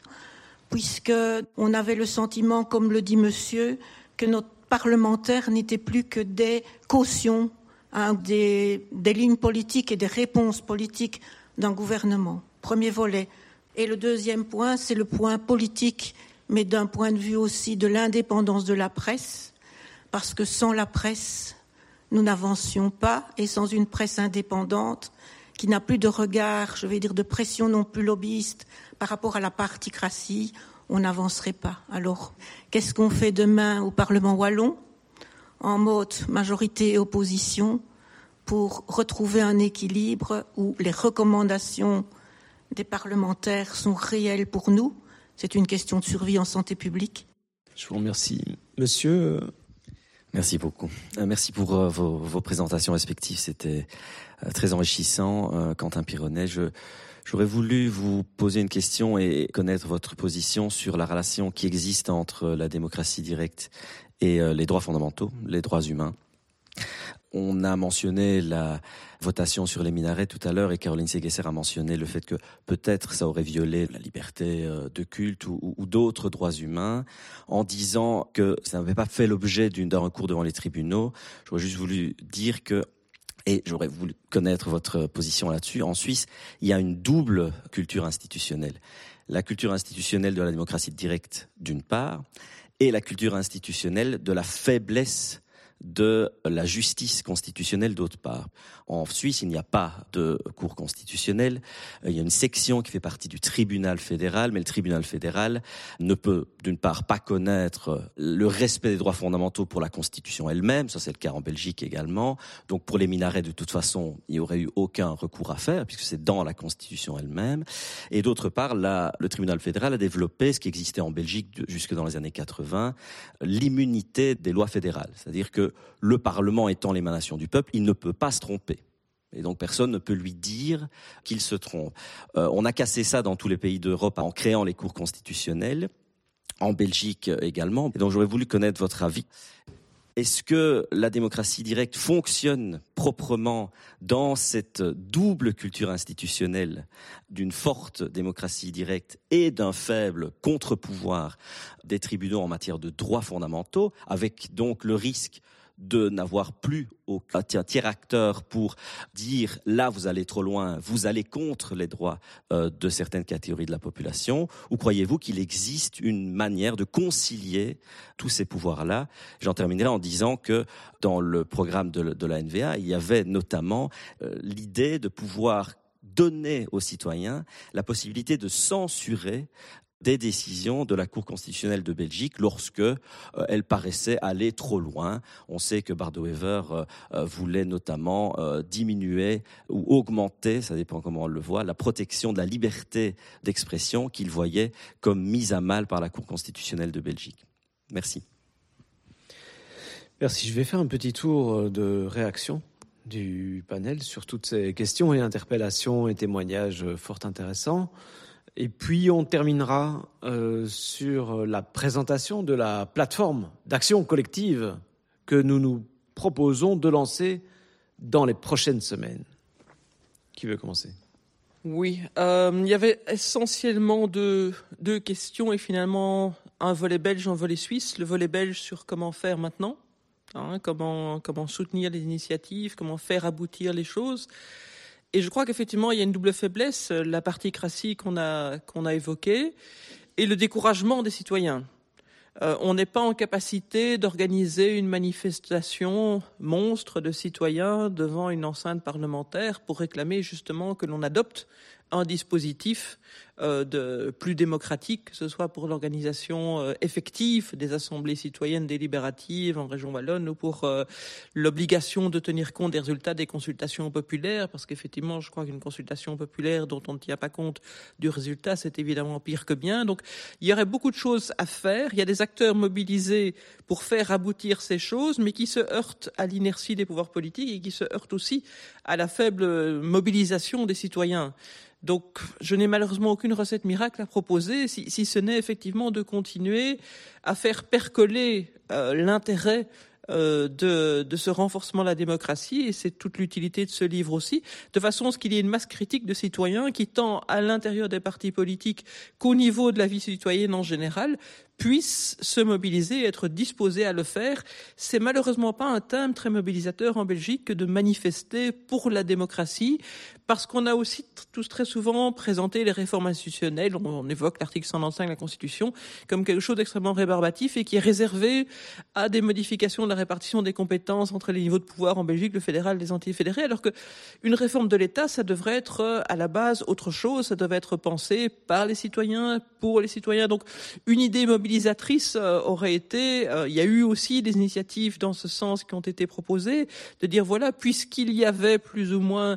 puisqu'on avait le sentiment, comme le dit monsieur, que nos parlementaires n'étaient plus que des cautions Hein, des, des lignes politiques et des réponses politiques d'un gouvernement. Premier volet. Et le deuxième point, c'est le point politique, mais d'un point de vue aussi de l'indépendance de la presse, parce que sans la presse, nous n'avancions pas, et sans une presse indépendante, qui n'a plus de regard, je vais dire de pression non plus lobbyiste, par rapport à la particratie, on n'avancerait pas. Alors, qu'est-ce qu'on fait demain au Parlement wallon ? En mode majorité et opposition, pour retrouver un équilibre où les recommandations des parlementaires sont réelles pour nous? C'est une question de survie en santé publique. Je vous remercie. Monsieur. Merci beaucoup. Euh, merci pour euh, vos, vos présentations respectives. C'était euh, très enrichissant. Euh, Quentin Pironnet, je, j'aurais voulu vous poser une question et connaître votre position sur la relation qui existe entre la démocratie directe et euh, les droits fondamentaux, les droits humains. On a mentionné la votation sur les minarets tout à l'heure et Caroline Segesser a mentionné le fait que peut-être ça aurait violé la liberté de culte ou, ou, ou d'autres droits humains en disant que ça n'avait pas fait l'objet d'une, d'un recours devant les tribunaux. J'aurais juste voulu dire que, et j'aurais voulu connaître votre position là-dessus, en Suisse, il y a une double culture institutionnelle. La culture institutionnelle de la démocratie directe d'une part et la culture institutionnelle de la faiblesse de la justice constitutionnelle d'autre part. En Suisse, il n'y a pas de cour constitutionnelle. Il y a une section qui fait partie du tribunal fédéral, mais le tribunal fédéral ne peut, d'une part, pas connaître le respect des droits fondamentaux pour la Constitution elle-même. Ça, c'est le cas en Belgique également. Donc, pour les minarets, de toute façon, il n'y aurait eu aucun recours à faire, puisque c'est dans la Constitution elle-même. Et d'autre part, là, le tribunal fédéral a développé ce qui existait en Belgique jusque dans les années quatre-vingts, l'immunité des lois fédérales. C'est-à-dire que le Parlement étant l'émanation du peuple, il ne peut pas se tromper. Et donc personne ne peut lui dire qu'il se trompe. Euh, on a cassé ça dans tous les pays d'Europe en créant les cours constitutionnelles, en Belgique également. Et donc j'aurais voulu connaître votre avis. Est-ce que la démocratie directe fonctionne proprement dans cette double culture institutionnelle d'une forte démocratie directe et d'un faible contre-pouvoir des tribunaux en matière de droits fondamentaux, avec donc le risque de n'avoir plus aucun tiers acteur pour dire là vous allez trop loin, vous allez contre les droits euh, de certaines catégories de la population, ou croyez-vous qu'il existe une manière de concilier tous ces pouvoirs-là? J'en terminerai en disant que dans le programme de, de la N V A, il y avait notamment euh, l'idée de pouvoir donner aux citoyens la possibilité de censurer des décisions de la Cour constitutionnelle de Belgique lorsque euh, elles paraissaient aller trop loin. On sait que Bardowever euh, euh, voulait notamment euh, diminuer ou augmenter, ça dépend comment on le voit, la protection de la liberté d'expression qu'il voyait comme mise à mal par la Cour constitutionnelle de Belgique. Merci. Merci. Je vais faire un petit tour de réaction du panel sur toutes ces questions et interpellations et témoignages fort intéressants. Et puis on terminera euh, sur la présentation de la plateforme d'action collective que nous nous proposons de lancer dans les prochaines semaines. Qui veut commencer ? Oui, euh, il y avait essentiellement deux, deux questions et finalement un volet belge, un volet suisse. Le volet belge sur comment faire maintenant, hein, comment, comment soutenir les initiatives, comment faire aboutir les choses. Et je crois qu'effectivement, il y a une double faiblesse, la particratie qu'on a, qu'on a évoquée et le découragement des citoyens. Euh, on n'est pas en capacité d'organiser une manifestation monstre de citoyens devant une enceinte parlementaire pour réclamer justement que l'on adopte un dispositif euh, de, plus démocratique, que ce soit pour l'organisation euh, effective des assemblées citoyennes délibératives en région wallonne ou pour euh, l'obligation de tenir compte des résultats des consultations populaires, parce qu'effectivement, je crois qu'une consultation populaire dont on ne tient pas compte du résultat, c'est évidemment pire que bien. Donc, il y aurait beaucoup de choses à faire. Il y a des acteurs mobilisés pour faire aboutir ces choses, mais qui se heurtent à l'inertie des pouvoirs politiques et qui se heurtent aussi à la faible mobilisation des citoyens. Donc, je n'ai malheureusement aucune recette miracle à proposer, si, si ce n'est effectivement de continuer à faire percoler euh, l'intérêt euh, de, de ce renforcement de la démocratie, et c'est toute l'utilité de ce livre aussi, de façon à ce qu'il y ait une masse critique de citoyens qui, tant à l'intérieur des partis politiques qu'au niveau de la vie citoyenne en général, puissent se mobiliser et être disposés à le faire. C'est malheureusement pas un thème très mobilisateur en Belgique que de manifester pour la démocratie, parce qu'on a aussi tous très souvent présenté les réformes institutionnelles, on, on évoque l'article cent vingt-cinq de la Constitution, comme quelque chose d'extrêmement rébarbatif et qui est réservé à des modifications de la répartition des compétences entre les niveaux de pouvoir en Belgique, le fédéral, les anti-fédérés, alors qu'une réforme de l'État, ça devrait être à la base autre chose, ça devrait être pensé par les citoyens, pour les citoyens. Donc une idée mobilisatrice utilisatrice euh, aurait été, euh, il y a eu aussi des initiatives dans ce sens qui ont été proposées, de dire voilà, puisqu'il y avait plus ou moins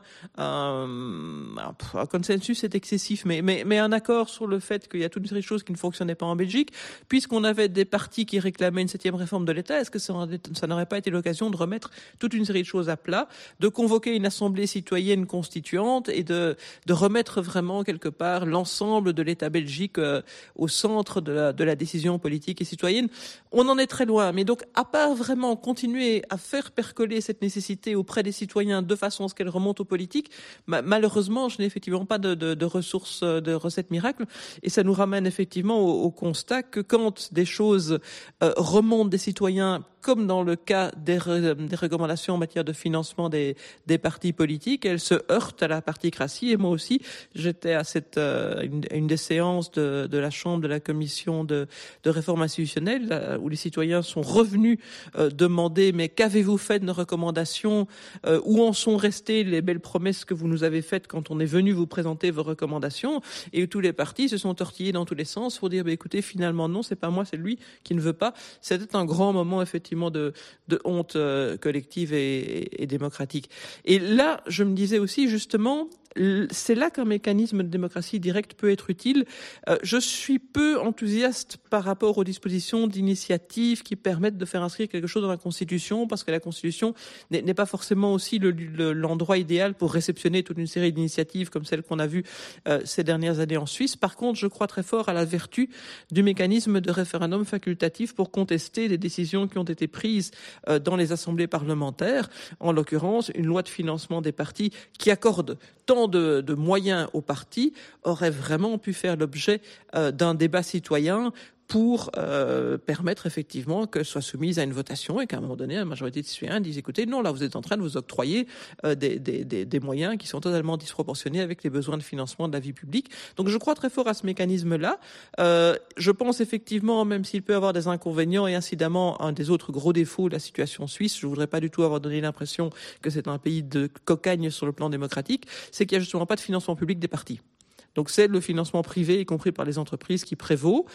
un, un consensus, c'est excessif, mais, mais, mais un accord sur le fait qu'il y a toute une série de choses qui ne fonctionnaient pas en Belgique, puisqu'on avait des partis qui réclamaient une septième réforme de l'État, est-ce que ça, ça n'aurait pas été l'occasion de remettre toute une série de choses à plat, de convoquer une assemblée citoyenne constituante et de, de remettre vraiment quelque part l'ensemble de l'État belgique euh, au centre de la, de la décision politique et citoyenne. On en est très loin, mais donc à part vraiment continuer à faire percoler cette nécessité auprès des citoyens de façon à ce qu'elle remonte aux politiques, ma- malheureusement je n'ai effectivement pas de, de, de ressources, de recettes miracles, et ça nous ramène effectivement au, au constat que quand des choses euh, remontent des citoyens, comme dans le cas des, re, des recommandations en matière de financement des, des partis politiques, elles se heurtent à la particratie. Et moi aussi, j'étais à cette euh, une, une des séances de, de la Chambre de la Commission de, de réforme institutionnelle, là, où les citoyens sont revenus euh, demander mais qu'avez-vous fait de nos recommandations, euh, où en sont restées les belles promesses que vous nous avez faites quand on est venu vous présenter vos recommandations, et où tous les partis se sont tortillés dans tous les sens pour dire bah, écoutez, finalement non, c'est pas moi, c'est lui qui ne veut pas. C'était un grand moment effectivement de, de honte euh, collective et, et, et démocratique. Et là, je me disais aussi justement, c'est là qu'un mécanisme de démocratie directe peut être utile. Euh, je suis peu enthousiaste par rapport aux dispositions d'initiatives qui permettent de faire inscrire quelque chose dans la Constitution, parce que la Constitution n'est, n'est pas forcément aussi le, le, l'endroit idéal pour réceptionner toute une série d'initiatives comme celles qu'on a vues euh, ces dernières années en Suisse. Par contre, je crois très fort à la vertu du mécanisme de référendum facultatif pour contester des décisions qui ont été prises euh, dans les assemblées parlementaires, en l'occurrence une loi de financement des partis qui accorde tant De, de moyens aux partis aurait vraiment pu faire l'objet euh, d'un débat citoyen pour euh, permettre effectivement que soit soumise à une votation et qu'à un moment donné, la majorité des citoyens disent écoutez, non, là vous êtes en train de vous octroyer euh, des, des, des, des moyens qui sont totalement disproportionnés avec les besoins de financement de la vie publique. Donc je crois très fort à ce mécanisme-là. Euh, je pense effectivement, même s'il peut avoir des inconvénients, et incidemment un des autres gros défauts de la situation suisse, je voudrais pas du tout avoir donné l'impression que c'est un pays de cocagne sur le plan démocratique, c'est qu'il n'y a justement pas de financement public des partis. Donc c'est le financement privé, y compris par les entreprises, qui prévaut.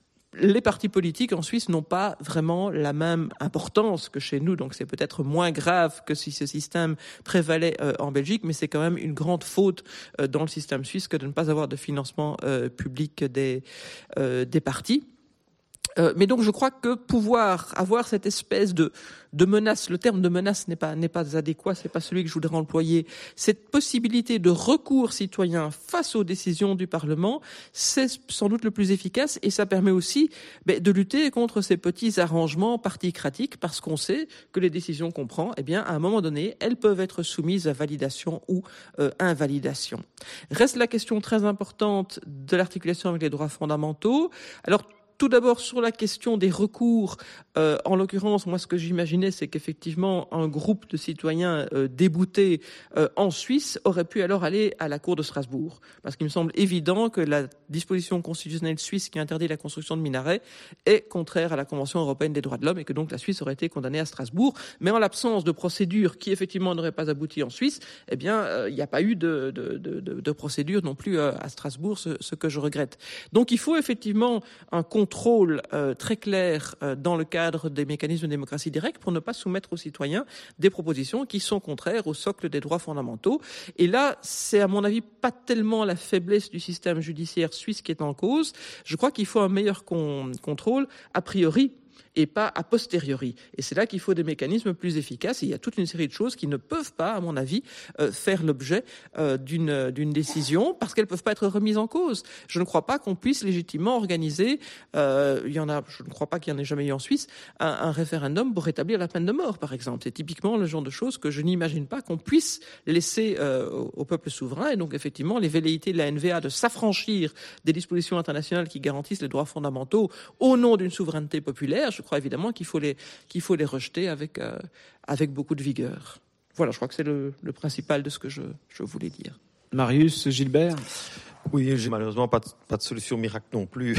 Les partis politiques en Suisse n'ont pas vraiment la même importance que chez nous, donc c'est peut-être moins grave que si ce système prévalait euh, en Belgique, mais c'est quand même une grande faute euh, dans le système suisse que de ne pas avoir de financement euh, public des, euh, des partis. Euh, mais donc je crois que pouvoir avoir cette espèce de, de menace, le terme de menace n'est pas, n'est pas adéquat, c'est pas celui que je voudrais employer, cette possibilité de recours citoyen face aux décisions du Parlement, c'est sans doute le plus efficace, et ça permet aussi ben, de lutter contre ces petits arrangements particratiques, parce qu'on sait que les décisions qu'on prend, eh bien, à un moment donné, elles peuvent être soumises à validation ou euh, invalidation. Reste la question très importante de l'articulation avec les droits fondamentaux. Alors, tout d'abord, sur la question des recours, euh, en l'occurrence, moi, ce que j'imaginais, c'est qu'effectivement, un groupe de citoyens euh, déboutés euh, en Suisse aurait pu alors aller à la Cour de Strasbourg. Parce qu'il me semble évident que la disposition constitutionnelle suisse qui interdit la construction de minarets est contraire à la Convention européenne des droits de l'homme, et que donc la Suisse aurait été condamnée à Strasbourg. Mais en l'absence de procédure qui, effectivement, n'aurait pas abouti en Suisse, eh bien, il euh, n'y a pas eu de, de, de, de, de procédure non plus euh, à Strasbourg, ce, ce que je regrette. Donc, il faut effectivement un contrôle contrôle euh, très clair euh, dans le cadre des mécanismes de démocratie directe pour ne pas soumettre aux citoyens des propositions qui sont contraires au socle des droits fondamentaux. Et là, c'est à mon avis pas tellement la faiblesse du système judiciaire suisse qui est en cause. Je crois qu'il faut un meilleur con- contrôle a priori et pas a posteriori. Et c'est là qu'il faut des mécanismes plus efficaces. Et il y a toute une série de choses qui ne peuvent pas, à mon avis, euh, faire l'objet euh, d'une, d'une décision parce qu'elles ne peuvent pas être remises en cause. Je ne crois pas qu'on puisse légitimement organiser, euh, il y en a, je ne crois pas qu'il y en ait jamais eu en Suisse, un, un référendum pour rétablir la peine de mort, par exemple. C'est typiquement le genre de choses que je n'imagine pas qu'on puisse laisser euh, au, au peuple souverain. Et donc, effectivement, les velléités de la N V A de s'affranchir des dispositions internationales qui garantissent les droits fondamentaux au nom d'une souveraineté populaire, je crois évidemment qu'il faut les, qu'il faut les rejeter avec, euh, avec beaucoup de vigueur. Voilà, je crois que c'est le, le principal de ce que je, je voulais dire. Marius, Gilbert ? Oui, j'ai malheureusement pas de, pas de solution miracle non plus.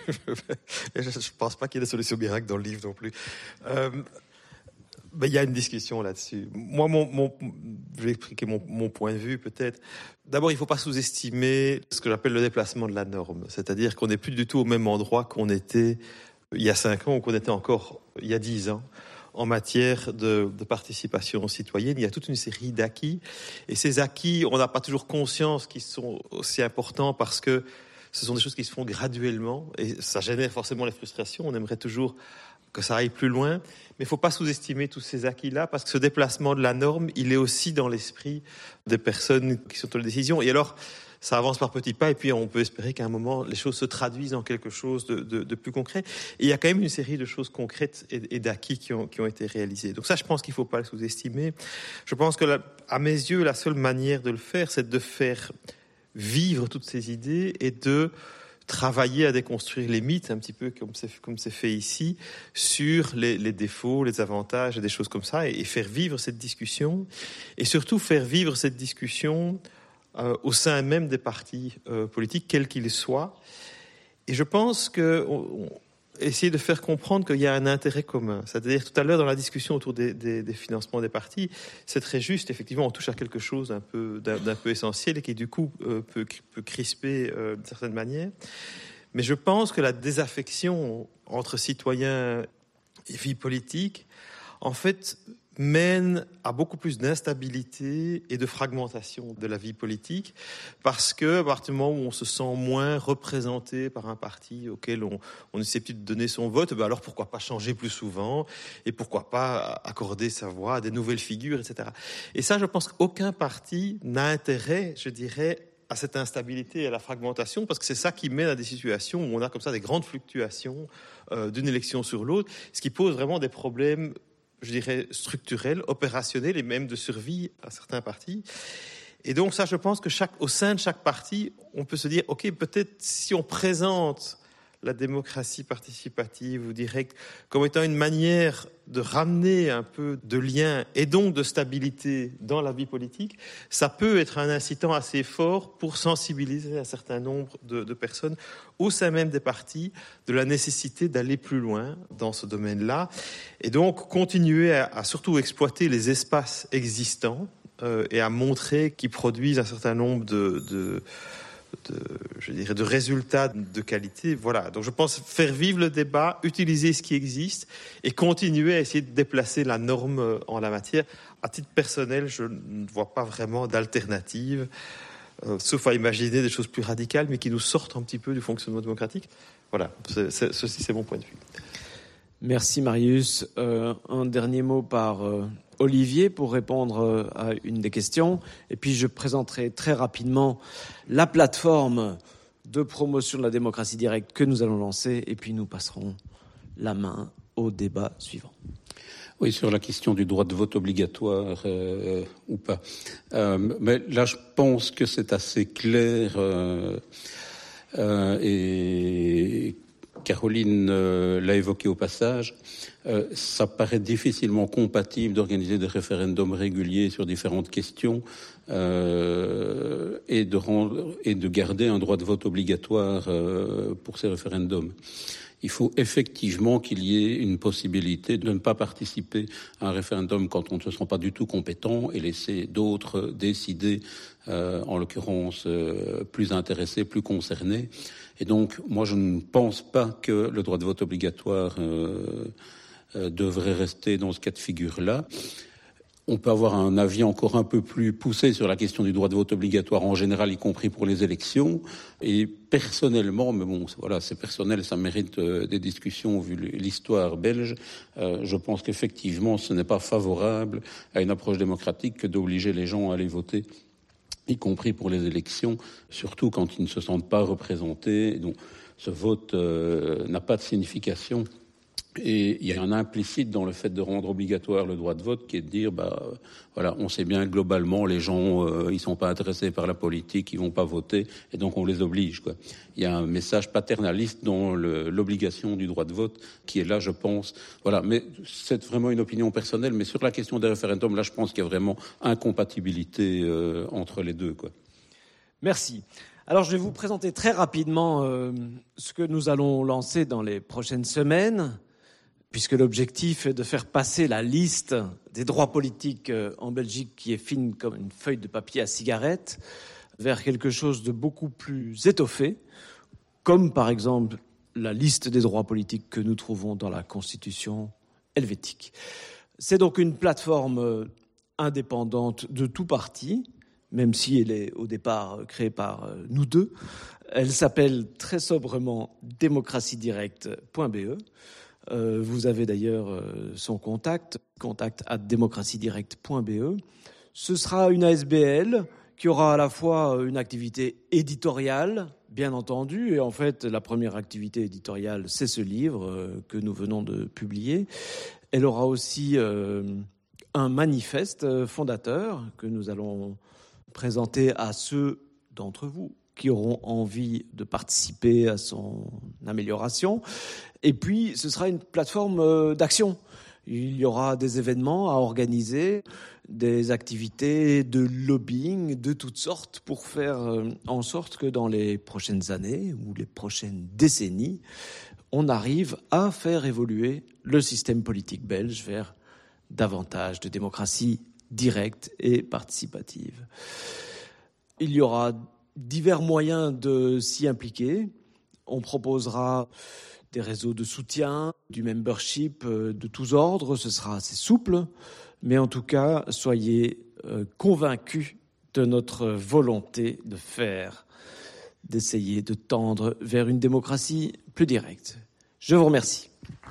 je ne pense pas qu'il y ait de solution miracle dans le livre non plus. Euh, ben, il y a une discussion là-dessus. Moi, mon, mon, je vais expliquer mon, mon point de vue peut-être. D'abord, il ne faut pas sous-estimer ce que j'appelle le déplacement de la norme. C'est-à-dire qu'on n'est plus du tout au même endroit qu'on était il y a cinq ans ou qu'on était encore il y a dix ans. En matière de, de participation citoyenne, il y a toute une série d'acquis. Et ces acquis, on n'a pas toujours conscience qu'ils sont aussi importants parce que ce sont des choses qui se font graduellement et ça génère forcément les frustrations. On aimerait toujours que ça aille plus loin. Mais il ne faut pas sous-estimer tous ces acquis-là parce que ce déplacement de la norme, il est aussi dans l'esprit des personnes qui sont dans les décisions. Et alors, ça avance par petits pas et puis on peut espérer qu'à un moment, les choses se traduisent en quelque chose de, de, de plus concret. Et il y a quand même une série de choses concrètes et, et d'acquis qui ont, qui ont été réalisés. Donc ça, je pense qu'il ne faut pas le sous-estimer. Je pense que, la, à mes yeux, la seule manière de le faire, c'est de faire vivre toutes ces idées et de travailler à déconstruire les mythes, un petit peu comme c'est, comme c'est fait ici, sur les, les défauts, les avantages et des choses comme ça, et, et faire vivre cette discussion. Et surtout faire vivre cette discussion Euh, au sein même des partis euh, politiques, quels qu'ils soient. Et je pense que on, on, essayer de faire comprendre qu'il y a un intérêt commun. C'est-à-dire, tout à l'heure, dans la discussion autour des, des, des financements des partis, c'est très juste. Effectivement, on touche à quelque chose d'un peu, d'un, d'un peu essentiel et qui, du coup, euh, peut, peut crisper euh, d'une certaine manière. Mais je pense que la désaffection entre citoyens et vie politique, en fait, mène à beaucoup plus d'instabilité et de fragmentation de la vie politique parce que, à partir du moment où on se sent moins représenté par un parti auquel on, on est susceptible de donner son vote, ben alors pourquoi pas changer plus souvent et pourquoi pas accorder sa voix à des nouvelles figures, et cetera. Et ça, je pense qu'aucun parti n'a intérêt, je dirais, à cette instabilité et à la fragmentation, parce que c'est ça qui mène à des situations où on a comme ça des grandes fluctuations euh, d'une élection sur l'autre, ce qui pose vraiment des problèmes, je dirais, structurels, opérationnels et même de survie à certains partis. Et donc ça, je pense que chaque, au sein de chaque parti, on peut se dire, OK, peut-être si on présente la démocratie participative ou directe comme étant une manière de ramener un peu de lien et donc de stabilité dans la vie politique, ça peut être un incitant assez fort pour sensibiliser un certain nombre de, de personnes au sein même des partis de la nécessité d'aller plus loin dans ce domaine-là et donc continuer à, à surtout exploiter les espaces existants euh, et à montrer qu'ils produisent un certain nombre de... de De, je dirais, de résultats de qualité. Voilà. Donc, je pense faire vivre le débat, utiliser ce qui existe et continuer à essayer de déplacer la norme en la matière. À titre personnel, je ne vois pas vraiment d'alternative, euh, sauf à imaginer des choses plus radicales, mais qui nous sortent un petit peu du fonctionnement démocratique. Voilà. C'est, c'est, ceci, c'est mon point de vue. Merci, Marius. Euh, un dernier mot par euh, Olivier pour répondre à une des questions. Et puis, je présenterai très rapidement la plateforme de promotion de la démocratie directe que nous allons lancer. Et puis, nous passerons la main au débat suivant. Oui, sur la question du droit de vote obligatoire euh, ou pas. Euh, mais là, je pense que c'est assez clair euh, euh, et Caroline euh, l'a évoqué au passage. Euh, ça paraît difficilement compatible d'organiser des référendums réguliers sur différentes questions euh, et, de rendre, et de garder un droit de vote obligatoire euh, pour ces référendums. Il faut effectivement qu'il y ait une possibilité de ne pas participer à un référendum quand on ne se sent pas du tout compétent et laisser d'autres décider, euh, en l'occurrence euh, plus intéressés, plus concernés. Et donc, moi, je ne pense pas que le droit de vote obligatoire euh, euh, devrait rester dans ce cas de figure-là. On peut avoir un avis encore un peu plus poussé sur la question du droit de vote obligatoire en général, y compris pour les élections. Et personnellement, mais bon, voilà, c'est personnel, ça mérite euh, des discussions vu l'histoire belge. Euh, je pense qu'effectivement, ce n'est pas favorable à une approche démocratique que d'obliger les gens à aller voter, y compris pour les élections, surtout quand ils ne se sentent pas représentés. Donc, ce vote euh, n'a pas de signification. Et il y a un implicite dans le fait de rendre obligatoire le droit de vote qui est de dire, bah, voilà, on sait bien que globalement les gens, euh, ils sont pas intéressés par la politique, ils vont pas voter, et donc on les oblige, quoi. Il y a un message paternaliste dans le, l'obligation du droit de vote qui est là, je pense. Voilà, mais c'est vraiment une opinion personnelle. Mais sur la question des référendums, là, je pense qu'il y a vraiment incompatibilité euh, entre les deux, quoi. Merci. Alors, je vais vous présenter très rapidement euh, ce que nous allons lancer dans les prochaines semaines, puisque l'objectif est de faire passer la liste des droits politiques en Belgique, qui est fine comme une feuille de papier à cigarette, vers quelque chose de beaucoup plus étoffé, comme par exemple la liste des droits politiques que nous trouvons dans la Constitution helvétique. C'est donc une plateforme indépendante de tout parti, même si elle est au départ créée par nous deux. Elle s'appelle très sobrement démocratie directe point b e. Euh, vous avez d'ailleurs euh, son contact, contact arobase démocratie directe point b e. Ce sera une A S B L qui aura à la fois une activité éditoriale, bien entendu, et en fait, la première activité éditoriale, c'est ce livre euh, que nous venons de publier. Elle aura aussi euh, un manifeste fondateur que nous allons présenter à ceux d'entre vous qui auront envie de participer à son amélioration. Et puis, ce sera une plateforme d'action. Il y aura des événements à organiser, des activités de lobbying de toutes sortes pour faire en sorte que dans les prochaines années ou les prochaines décennies, on arrive à faire évoluer le système politique belge vers davantage de démocratie directe et participative. Il y aura divers moyens de s'y impliquer. On proposera des réseaux de soutien, du membership de tous ordres. Ce sera assez souple, mais en tout cas, soyez convaincus de notre volonté de faire, d'essayer de tendre vers une démocratie plus directe. Je vous remercie.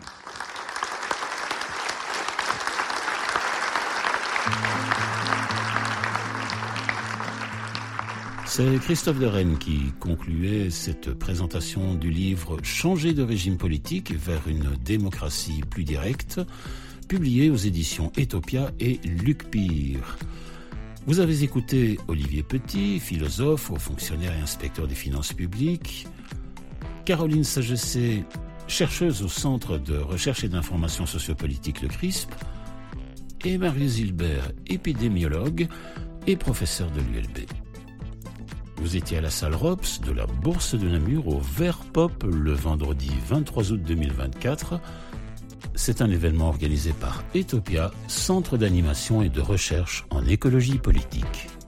C'est Christophe de Rennes qui concluait cette présentation du livre « Changer de régime politique vers une démocratie plus directe », publié aux éditions Etopia et Lucpire. Vous avez écouté Olivier Petit, philosophe, haut fonctionnaire et inspecteur des finances publiques, Caroline Sagessé, chercheuse au Centre de recherche et d'information sociopolitique, le CRISP, et Marius Hilbert, épidémiologue et professeur de l'U L B. Vous étiez à la salle Rops de la Bourse de Namur au Vert Pop le vendredi vingt-trois août deux mille vingt-quatre. C'est un événement organisé par Etopia, Centre d'animation et de recherche en écologie politique.